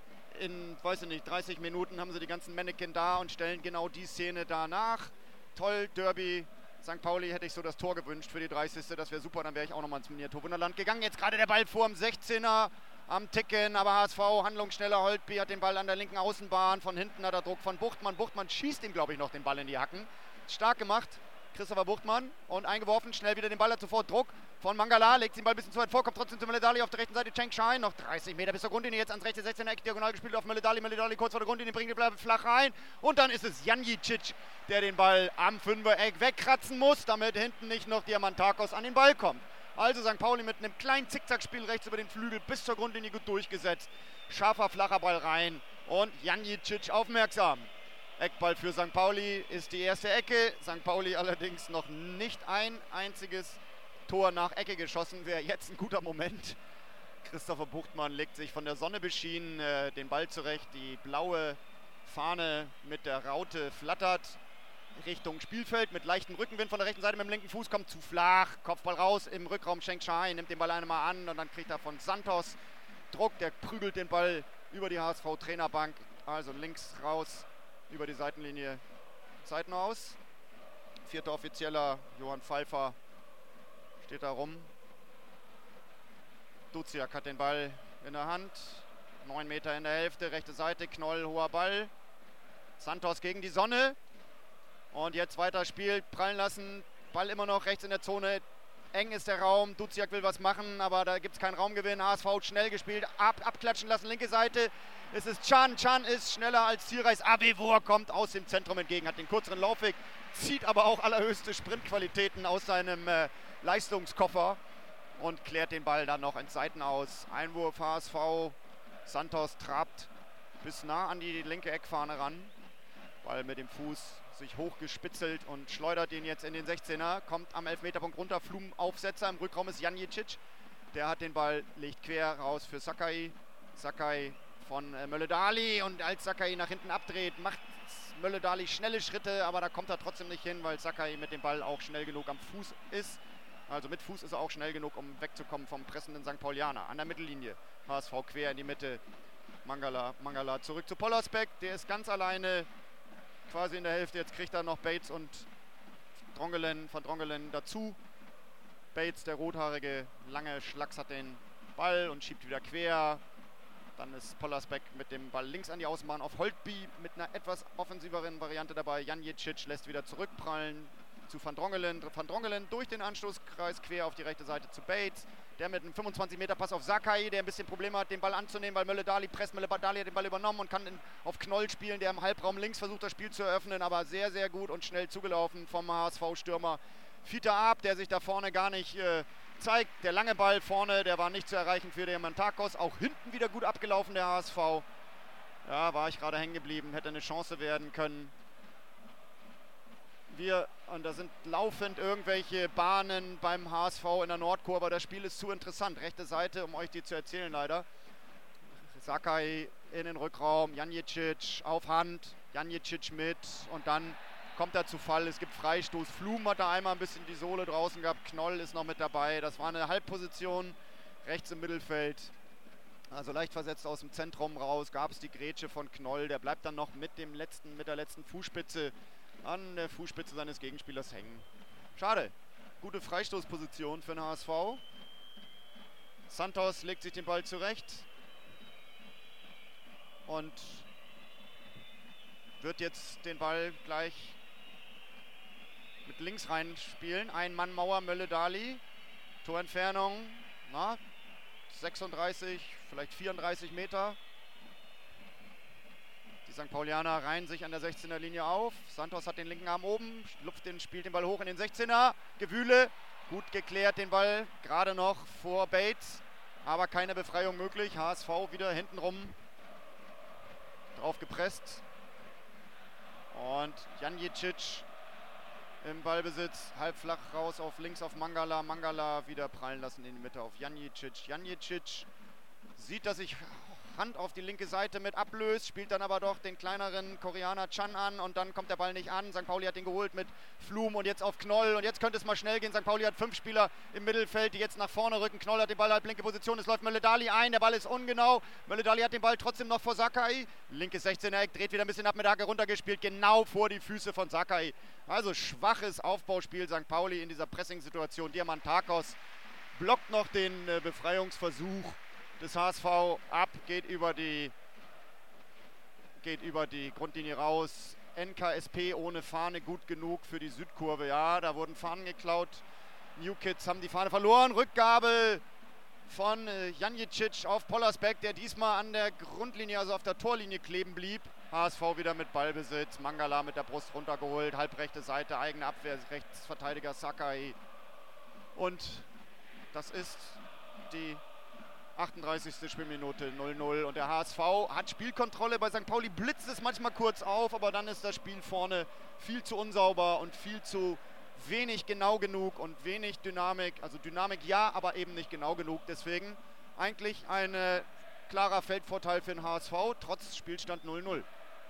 In, weiß ich nicht, dreißig Minuten haben sie die ganzen Mannequin da und stellen genau die Szene danach. Toll, Derby. Sankt Pauli hätte ich so das Tor gewünscht für die dreißigste. Das wäre super, dann wäre ich auch nochmal ins Miniatur Wunderland gegangen. Jetzt gerade der Ball vor dem sechzehner am Ticken, aber H S V handlungsschneller. Holtby hat den Ball an der linken Außenbahn. Von hinten hat er Druck von Buchtmann. Buchtmann schießt ihm, glaube ich, noch den Ball in die Hacken. Stark gemacht, Christopher Buchtmann. Und eingeworfen, schnell wieder den Ball, hat sofort Druck von Mangala. Legt den Ball ein bisschen zu weit vor, kommt trotzdem zu Meledali auf der rechten Seite. Schenkschein, noch dreißig Meter bis zur Grundlinie. Jetzt ans rechte sechzehner Eck, diagonal gespielt auf Meledali. Meledali kurz vor der Grundlinie, bringt den Ball flach rein. Und dann ist es Janjicic, der den Ball am Fünfer-Eck wegkratzen muss, damit hinten nicht noch Diamantakos an den Ball kommt. Also Sankt Pauli mit einem kleinen Zickzackspiel rechts über den Flügel bis zur Grundlinie gut durchgesetzt. Scharfer, flacher Ball rein und Janjicic aufmerksam. Eckball für Sankt Pauli ist die erste Ecke. Sankt Pauli allerdings noch nicht ein einziges Tor nach Ecke geschossen. Wäre jetzt ein guter Moment. Christopher Buchtmann legt sich von der Sonne beschienen äh, den Ball zurecht. Die blaue Fahne mit der Raute flattert Richtung Spielfeld mit leichtem Rückenwind von der rechten Seite mit dem linken Fuß, kommt zu flach, Kopfball raus, im Rückraum Schenkschein, nimmt den Ball einmal an und dann kriegt er von Santos Druck, der prügelt den Ball über die H S V-Trainerbank, also links raus, über die Seitenlinie. Zeiten aus. Vierter Offizieller, Johann Pfeiffer, steht da rum. Duziak hat den Ball in der Hand, neun Meter in der Hälfte, rechte Seite, Knoll, hoher Ball. Santos gegen die Sonne. Und jetzt weiter spielt, prallen lassen, Ball immer noch rechts in der Zone, eng ist der Raum, Duziak will was machen, aber da gibt es keinen Raumgewinn, H S V schnell gespielt, ab, abklatschen lassen, linke Seite, es ist Can, Can ist schneller als Zielreis, Avevor kommt aus dem Zentrum entgegen, hat den kürzeren Laufweg, zieht aber auch allerhöchste Sprintqualitäten aus seinem äh, Leistungskoffer und klärt den Ball dann noch in Seiten aus. Einwurf H S V, Santos trabt bis nah an die linke Eckfahne ran, Ball mit dem Fuß sich hochgespitzelt und schleudert ihn jetzt in den sechzehner, kommt am Elfmeterpunkt runter, Flum Aufsetzer, im Rückraum ist Janjicic, der hat den Ball, legt quer raus für Sakai, Sakai von äh, Mölle-Dali und als Sakai nach hinten abdreht, macht Mölle-Dali schnelle Schritte, aber da kommt er trotzdem nicht hin, weil Sakai mit dem Ball auch schnell genug am Fuß ist. Also mit Fuß ist er auch schnell genug, um wegzukommen vom pressenden Sankt Paulianer. An der Mittellinie. H S V quer in die Mitte. Mangala, Mangala zurück zu Pollersbeck. Der ist ganz alleine quasi in der Hälfte. Jetzt kriegt er noch Bates und Drongelen, von Drongelen dazu. Bates, der rothaarige, lange Schlacks, hat den Ball und schiebt wieder quer. Dann ist Pollersbeck mit dem Ball links an die Außenbahn auf Holtby mit einer etwas offensiveren Variante dabei. Janjicic lässt wieder zurückprallen zu Van Drongelen. Van Drongelen durch den Anstoßkreis quer auf die rechte Seite zu Bates. Der mit einem fünfundzwanzig Meter Pass auf Sakai, der ein bisschen Probleme hat, den Ball anzunehmen, weil Mölle-Dali presst. Mölle-Dali hat den Ball übernommen und kann in, auf Knoll spielen, der im Halbraum links versucht, das Spiel zu eröffnen, aber sehr, sehr gut und schnell zugelaufen vom H S V-Stürmer Fiete Ab, der sich da vorne gar nicht äh, zeigt. Der lange Ball vorne, der war nicht zu erreichen für Diamantakos. Auch hinten wieder gut abgelaufen, der H S V. Ja, war ich gerade hängen geblieben, hätte eine Chance werden können. Wir, und da sind laufend irgendwelche Bahnen beim H S V in der Nordkurve. Das Spiel ist zu interessant. Rechte Seite, um euch die zu erzählen leider. Sakai in den Rückraum, Janjicic auf Hand, Janjicic mit und dann kommt er zu Fall. Es gibt Freistoß. Flum hat da einmal ein bisschen die Sohle draußen gehabt. Knoll ist noch mit dabei. Das war eine Halbposition rechts im Mittelfeld. Also leicht versetzt aus dem Zentrum raus. Gab es die Grätsche von Knoll. Der bleibt dann noch mit, dem letzten, mit der letzten Fußspitze an der Fußspitze seines Gegenspielers hängen. Schade. Gute Freistoßposition für den H S V. Santos legt sich den Ball zurecht. Und wird jetzt den Ball gleich mit links rein spielen. Ein Mann Mauer, Mölle-Dali. Torentfernung, na, sechsunddreißig, vielleicht vierunddreißig Meter. Die Sankt Paulianer reihen sich an der sechzehner Linie auf. Santos hat den linken Arm oben, lupft den, spielt den Ball hoch in den sechzehner. Gewühle, gut geklärt den Ball, gerade noch vor Bates. Aber keine Befreiung möglich. H S V wieder hintenrum drauf gepresst. Und Janjicic im Ballbesitz, halb flach raus auf links auf Mangala. Mangala wieder prallen lassen in die Mitte auf Janjicic. Janjicic sieht, dass sich Hand auf die linke Seite mit ablöst, spielt dann aber doch den kleineren Koreaner Chan an und dann kommt der Ball nicht an. Sankt Pauli hat den geholt mit Flum und jetzt auf Knoll und jetzt könnte es mal schnell gehen. Sankt Pauli hat fünf Spieler im Mittelfeld, die jetzt nach vorne rücken. Knoll hat den Ball halb linke Position, es läuft Mölle-Dali ein, der Ball ist ungenau. Mölle-Dali hat den Ball trotzdem noch vor Sakai. Linkes sechzehner Eck, dreht wieder ein bisschen ab mit Hacke runtergespielt, genau vor die Füße von Sakai. Also schwaches Aufbauspiel Sankt Pauli in dieser Pressing-Situation. Diamantakos blockt noch den äh, Befreiungsversuch des H S V ab, geht über die geht über die Grundlinie raus. N K S P ohne Fahne gut genug für die Südkurve. Ja, da wurden Fahnen geklaut. New Kids haben die Fahne verloren. Rückgabe von äh, Janjicic auf Pollersbeck, der diesmal an der Grundlinie, also auf der Torlinie kleben blieb. H S V wieder mit Ballbesitz. Mangala mit der Brust runtergeholt. Halbrechte Seite, eigene Abwehr, Rechtsverteidiger Sakai. Und das ist die achtunddreißigste Spielminute, null null. Und der H S V hat Spielkontrolle. Bei Sankt Pauli blitzt es manchmal kurz auf, aber dann ist das Spiel vorne viel zu unsauber und viel zu wenig genau genug und wenig Dynamik. Also Dynamik ja, aber eben nicht genau genug. Deswegen eigentlich ein äh, klarer Feldvorteil für den H S V, trotz Spielstand null null.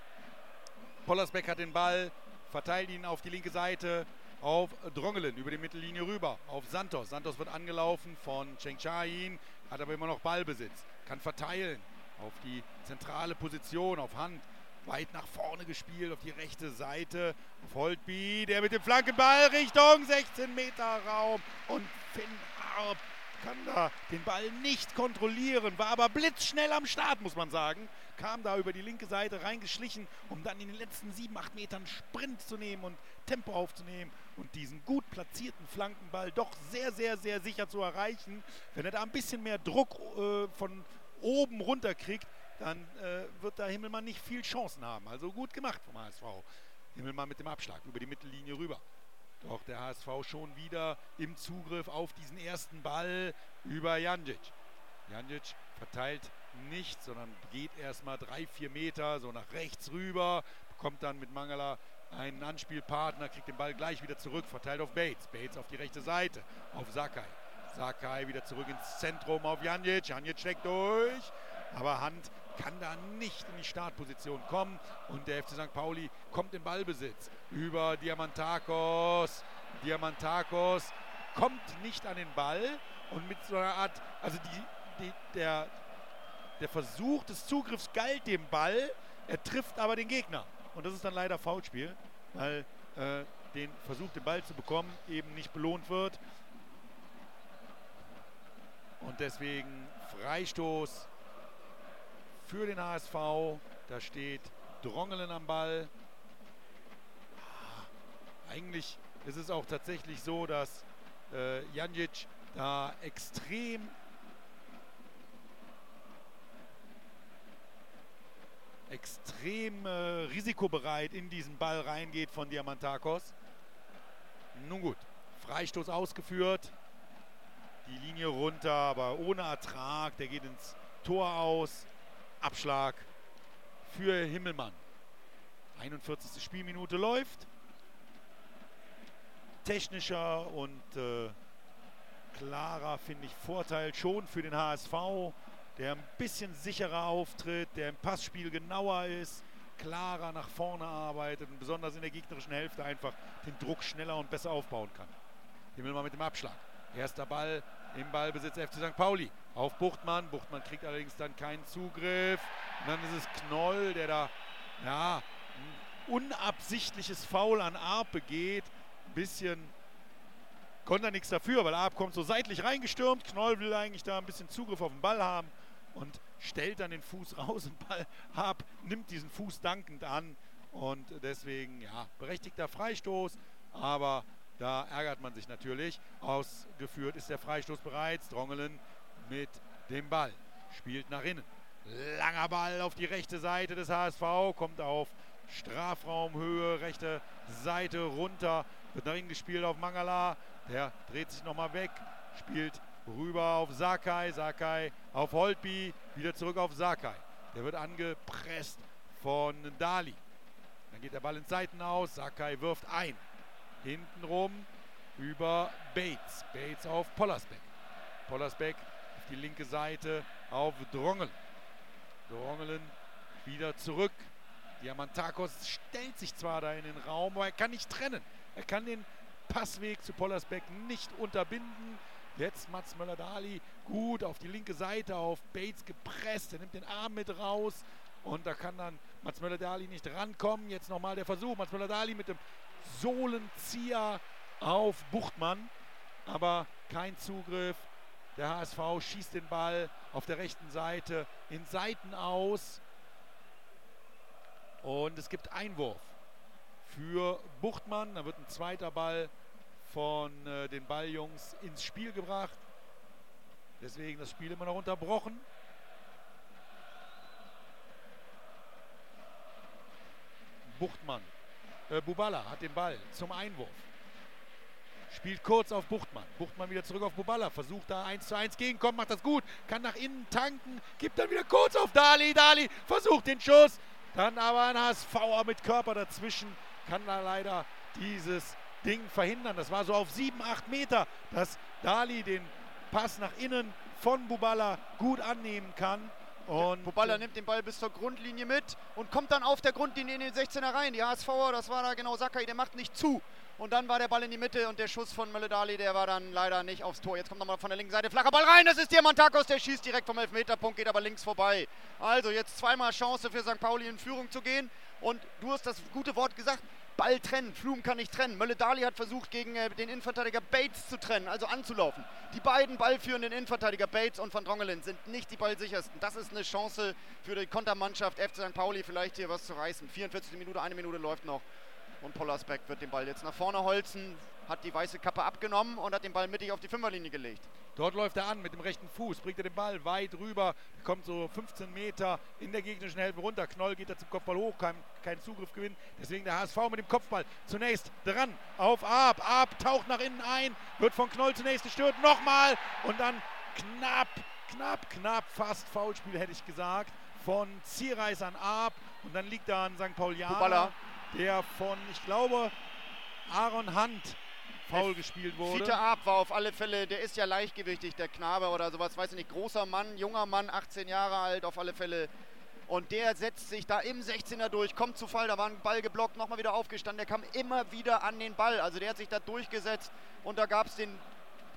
Pollersbeck hat den Ball, verteilt ihn auf die linke Seite auf Drongelen über die Mittellinie rüber, auf Santos. Santos wird angelaufen von Cheng Chahin, hat aber immer noch Ballbesitz, kann verteilen auf die zentrale Position, auf Hand, weit nach vorne gespielt, auf die rechte Seite, auf Holtby, der mit dem Flankenball Richtung sechzehn Meter Raum und Finn Arp kann da den Ball nicht kontrollieren, war aber blitzschnell am Start, muss man sagen. Kam da über die linke Seite reingeschlichen, um dann in den letzten sieben, acht Metern Sprint zu nehmen und Tempo aufzunehmen und diesen gut platzierten Flankenball doch sehr, sehr, sehr sicher zu erreichen. Wenn er da ein bisschen mehr Druck äh, von oben runter kriegt, dann äh, wird da Himmelmann nicht viel Chancen haben. Also gut gemacht vom H S V. Himmelmann mit dem Abschlag über die Mittellinie rüber. Doch der H S V schon wieder im Zugriff auf diesen ersten Ball über Janjic. Janjic verteilt nicht, sondern geht erstmal drei, vier Meter so nach rechts rüber, bekommt dann mit Mangala einen Anspielpartner, kriegt den Ball gleich wieder zurück, verteilt auf Bates. Bates auf die rechte Seite, auf Sakai. Sakai wieder zurück ins Zentrum auf Janjic. Janjic steckt durch, aber Hand kann da nicht in die Startposition kommen und der F C Sankt Pauli kommt in Ballbesitz über Diamantakos. Diamantakos kommt nicht an den Ball und mit so einer Art, also die, die, der, der Versuch des Zugriffs galt dem Ball, er trifft aber den Gegner. Und das ist dann leider Foulspiel, weil äh, den Versuch, den Ball zu bekommen, eben nicht belohnt wird. Und deswegen Freistoß für den H S V. Da steht Drongelen am Ball. Ah, eigentlich ist es auch tatsächlich so, dass äh, Janjic da extrem extrem äh, risikobereit in diesen Ball reingeht von Diamantakos. Nun gut, Freistoß ausgeführt. Die Linie runter, aber ohne Ertrag. Der geht ins Tor aus. Abschlag für Himmelmann. einundvierzigste Spielminute läuft. Technischer und äh, klarer, finde ich, Vorteil schon für den H S V, der ein bisschen sicherer auftritt, der im Passspiel genauer ist, klarer nach vorne arbeitet und besonders in der gegnerischen Hälfte einfach den Druck schneller und besser aufbauen kann. Himmelmann mit dem Abschlag. Erster Ball im Ballbesitz F C Sankt Pauli auf Buchtmann. Buchtmann kriegt allerdings dann keinen Zugriff. Und dann ist es Knoll, der da ja, ein unabsichtliches Foul an Arp begeht. Ein bisschen konnte er nichts dafür, weil Arp kommt so seitlich reingestürmt. Knoll will eigentlich da ein bisschen Zugriff auf den Ball haben und stellt dann den Fuß raus. Und Ball, Arp nimmt diesen Fuß dankend an. Und deswegen, ja, berechtigter Freistoß, aber da ärgert man sich natürlich. Ausgeführt ist der Freistoß bereits. Drongelen mit dem Ball. Spielt nach innen. Langer Ball auf die rechte Seite des H S V. Kommt auf Strafraumhöhe. Rechte Seite runter. Wird nach innen gespielt auf Mangala. Der dreht sich nochmal weg. Spielt rüber auf Sakai. Sakai auf Holtby. Wieder zurück auf Sakai. Der wird angepresst von Dali. Dann geht der Ball ins Seitenaus. Sakai wirft ein. Hintenrum über Bates. Bates auf Pollersbeck. Pollersbeck auf die linke Seite auf Drongelen. Drongelen wieder zurück. Diamantakos stellt sich zwar da in den Raum, aber er kann nicht trennen. Er kann den Passweg zu Pollersbeck nicht unterbinden. Jetzt Mats Möller-Dali gut auf die linke Seite auf Bates gepresst. Er nimmt den Arm mit raus und da kann dann Mats Möller-Dali nicht rankommen. Jetzt nochmal der Versuch. Mats Möller-Dali mit dem Sohlenzieher auf Buchtmann, aber kein Zugriff. Der H S V schießt den Ball auf der rechten Seite in Seiten aus und es gibt Einwurf für Buchtmann. Da wird ein zweiter Ball von äh, den Balljungs ins Spiel gebracht. Deswegen das Spiel immer noch unterbrochen. Buchtmann. Äh, Buballa hat den Ball zum Einwurf. Spielt kurz auf Buchtmann. Buchtmann wieder zurück auf Buballa. Versucht da eins zu eins gegenkommen, macht das gut. Kann nach innen tanken. Gibt dann wieder kurz auf Dali. Dali versucht den Schuss. Dann aber ein H S V'er mit Körper dazwischen. Kann da leider dieses Ding verhindern. Das war so auf sieben, acht Meter, dass Dali den Pass nach innen von Buballa gut annehmen kann. Und Buballa nimmt den Ball bis zur Grundlinie mit und kommt dann auf der Grundlinie in den sechzehner rein. Die H S V'er, das war da genau Sakai, der macht nicht zu. Und dann war der Ball in die Mitte und der Schuss von Möller-Dali, der war dann leider nicht aufs Tor. Jetzt kommt nochmal von der linken Seite flacher Ball rein. Das ist Diamantakos, der schießt direkt vom Elfmeterpunkt, geht aber links vorbei. Also jetzt zweimal Chance für Sankt Pauli in Führung zu gehen. Und du hast das gute Wort gesagt, Ball trennen. Flum kann nicht trennen. Möller-Dali hat versucht, gegen äh, den Innenverteidiger Bates zu trennen, also anzulaufen. Die beiden ballführenden Innenverteidiger Bates und Van Drongelen sind nicht die ballsichersten. Das ist eine Chance für die Kontermannschaft F C Sankt Pauli, vielleicht hier was zu reißen. vierundvierzigste Minute, eine Minute läuft noch. Und Pollersbeck wird den Ball jetzt nach vorne holzen, hat die weiße Kappe abgenommen und hat den Ball mittig auf die Fünferlinie gelegt. Dort läuft er an mit dem rechten Fuß, bringt er den Ball weit rüber, kommt so fünfzehn Meter in der gegnerischen Hälfte runter. Knoll geht da zum Kopfball hoch, kann keinen Zugriff gewinnen. Deswegen der H S V mit dem Kopfball zunächst dran auf Arp. Arp taucht nach innen ein, wird von Knoll zunächst gestört, nochmal und dann knapp, knapp, knapp, fast Foulspiel hätte ich gesagt, von Zierreis an Arp und dann liegt da ein Sankt Paulianer. Buballa. Der von, ich glaube, Aaron Hunt faul gespielt wurde. Fiete Arp war auf alle Fälle, der ist ja leichtgewichtig, der Knabe oder sowas, weiß ich nicht, großer Mann, junger Mann, achtzehn Jahre alt auf alle Fälle. Und der setzt sich da im sechzehner durch, kommt zu Fall, da war ein Ball geblockt, nochmal wieder aufgestanden, der kam immer wieder an den Ball. Also der hat sich da durchgesetzt und da gab es den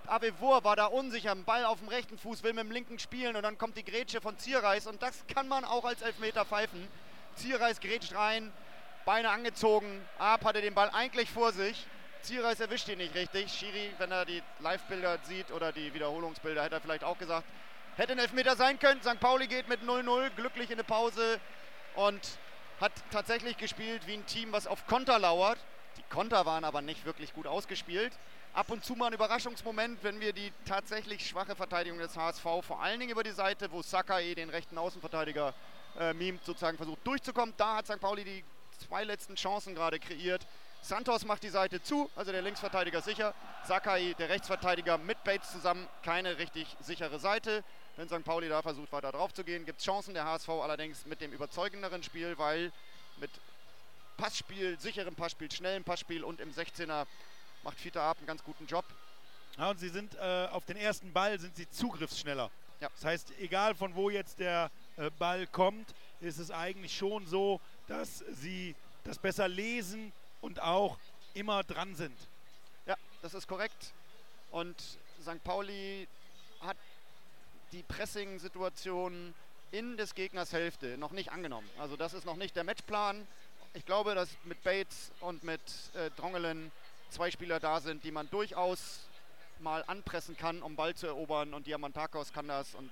Avevor war da unsicher, ein Ball auf dem rechten Fuß, will mit dem linken spielen und dann kommt die Grätsche von Zierreis und das kann man auch als Elfmeter pfeifen. Zierreis grätscht rein, Beine angezogen, Arp hatte den Ball eigentlich vor sich. Zierreis erwischt ihn nicht richtig. Schiri, wenn er die Live-Bilder sieht oder die Wiederholungsbilder, hätte er vielleicht auch gesagt, hätte ein Elfmeter sein können. Sankt Pauli geht mit null null, glücklich in eine Pause und hat tatsächlich gespielt wie ein Team, was auf Konter lauert. Die Konter waren aber nicht wirklich gut ausgespielt. Ab und zu mal ein Überraschungsmoment, wenn wir die tatsächlich schwache Verteidigung des H S V, vor allen Dingen über die Seite, wo Sakai den rechten Außenverteidiger äh, mimt, sozusagen versucht durchzukommen. Da hat Sankt Pauli die zwei letzten Chancen gerade kreiert. Santos macht die Seite zu, also der Linksverteidiger sicher. Sakai, der Rechtsverteidiger mit Bates zusammen, keine richtig sichere Seite. Wenn Sankt Pauli da versucht weiter drauf zu gehen, gibt es Chancen. Der H S V allerdings mit dem überzeugenderen Spiel, weil mit Passspiel, sicherem Passspiel, schnellem Passspiel und im sechzehner macht Fiete Arp einen ganz guten Job. Ja, und sie sind äh, auf den ersten Ball sind sie zugriffsschneller. Ja. Das heißt, egal von wo jetzt der äh, Ball kommt, ist es eigentlich schon so, dass sie das besser lesen und auch immer dran sind. Ja, das ist korrekt. Und Sankt Pauli hat die Pressing-Situation in des Gegners Hälfte noch nicht angenommen. Also das ist noch nicht der Matchplan. Ich glaube, dass mit Bates und mit äh, Drongelen zwei Spieler da sind, die man durchaus mal anpressen kann, um Ball zu erobern. Und Diamantakos kann das. Und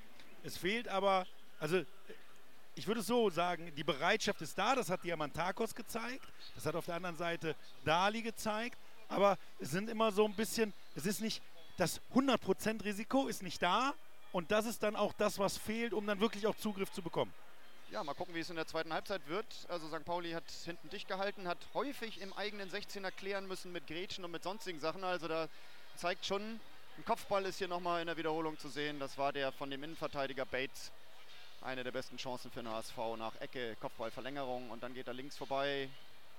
es fehlt aber, also ich würde es so sagen, die Bereitschaft ist da, das hat Diamantakos gezeigt, das hat auf der anderen Seite Dali gezeigt, aber es sind immer so ein bisschen, es ist nicht, das hundert Prozent Risiko ist nicht da und das ist dann auch das, was fehlt, um dann wirklich auch Zugriff zu bekommen. ja, mal gucken, wie es in der zweiten Halbzeit wird. Also Sankt Pauli hat hinten dicht gehalten, hat häufig im eigenen sechzehner klären müssen mit Grätschen und mit sonstigen Sachen. Also da zeigt schon, ein Kopfball ist hier nochmal in der Wiederholung zu sehen. Das war der von dem Innenverteidiger Bates. Eine der besten Chancen für den H S V nach Ecke, Kopfballverlängerung und dann geht er links vorbei.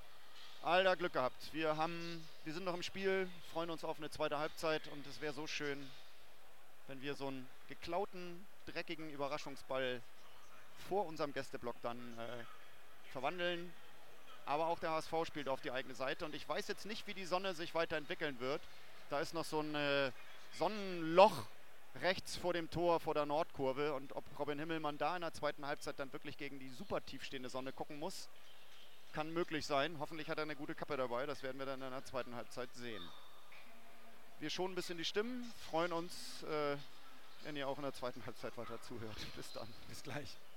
Alter, Glück gehabt. Wir haben, wir sind noch im Spiel, freuen uns auf eine zweite Halbzeit und es wäre so schön, wenn wir so einen geklauten, dreckigen Überraschungsball vor unserem Gästeblock dann äh, verwandeln. Aber auch der H S V spielt auf die eigene Seite und ich weiß jetzt nicht, wie die Sonne sich weiterentwickeln wird. Da ist noch so ein äh, Sonnenloch rechts vor dem Tor, vor der Nordkurve und ob Robin Himmelmann da in der zweiten Halbzeit dann wirklich gegen die super tiefstehende Sonne gucken muss, kann möglich sein. Hoffentlich hat er eine gute Kappe dabei, das werden wir dann in der zweiten Halbzeit sehen. Wir schonen ein bisschen die Stimmen, freuen uns, äh, wenn ihr auch in der zweiten Halbzeit weiter zuhört. Bis dann. Bis gleich.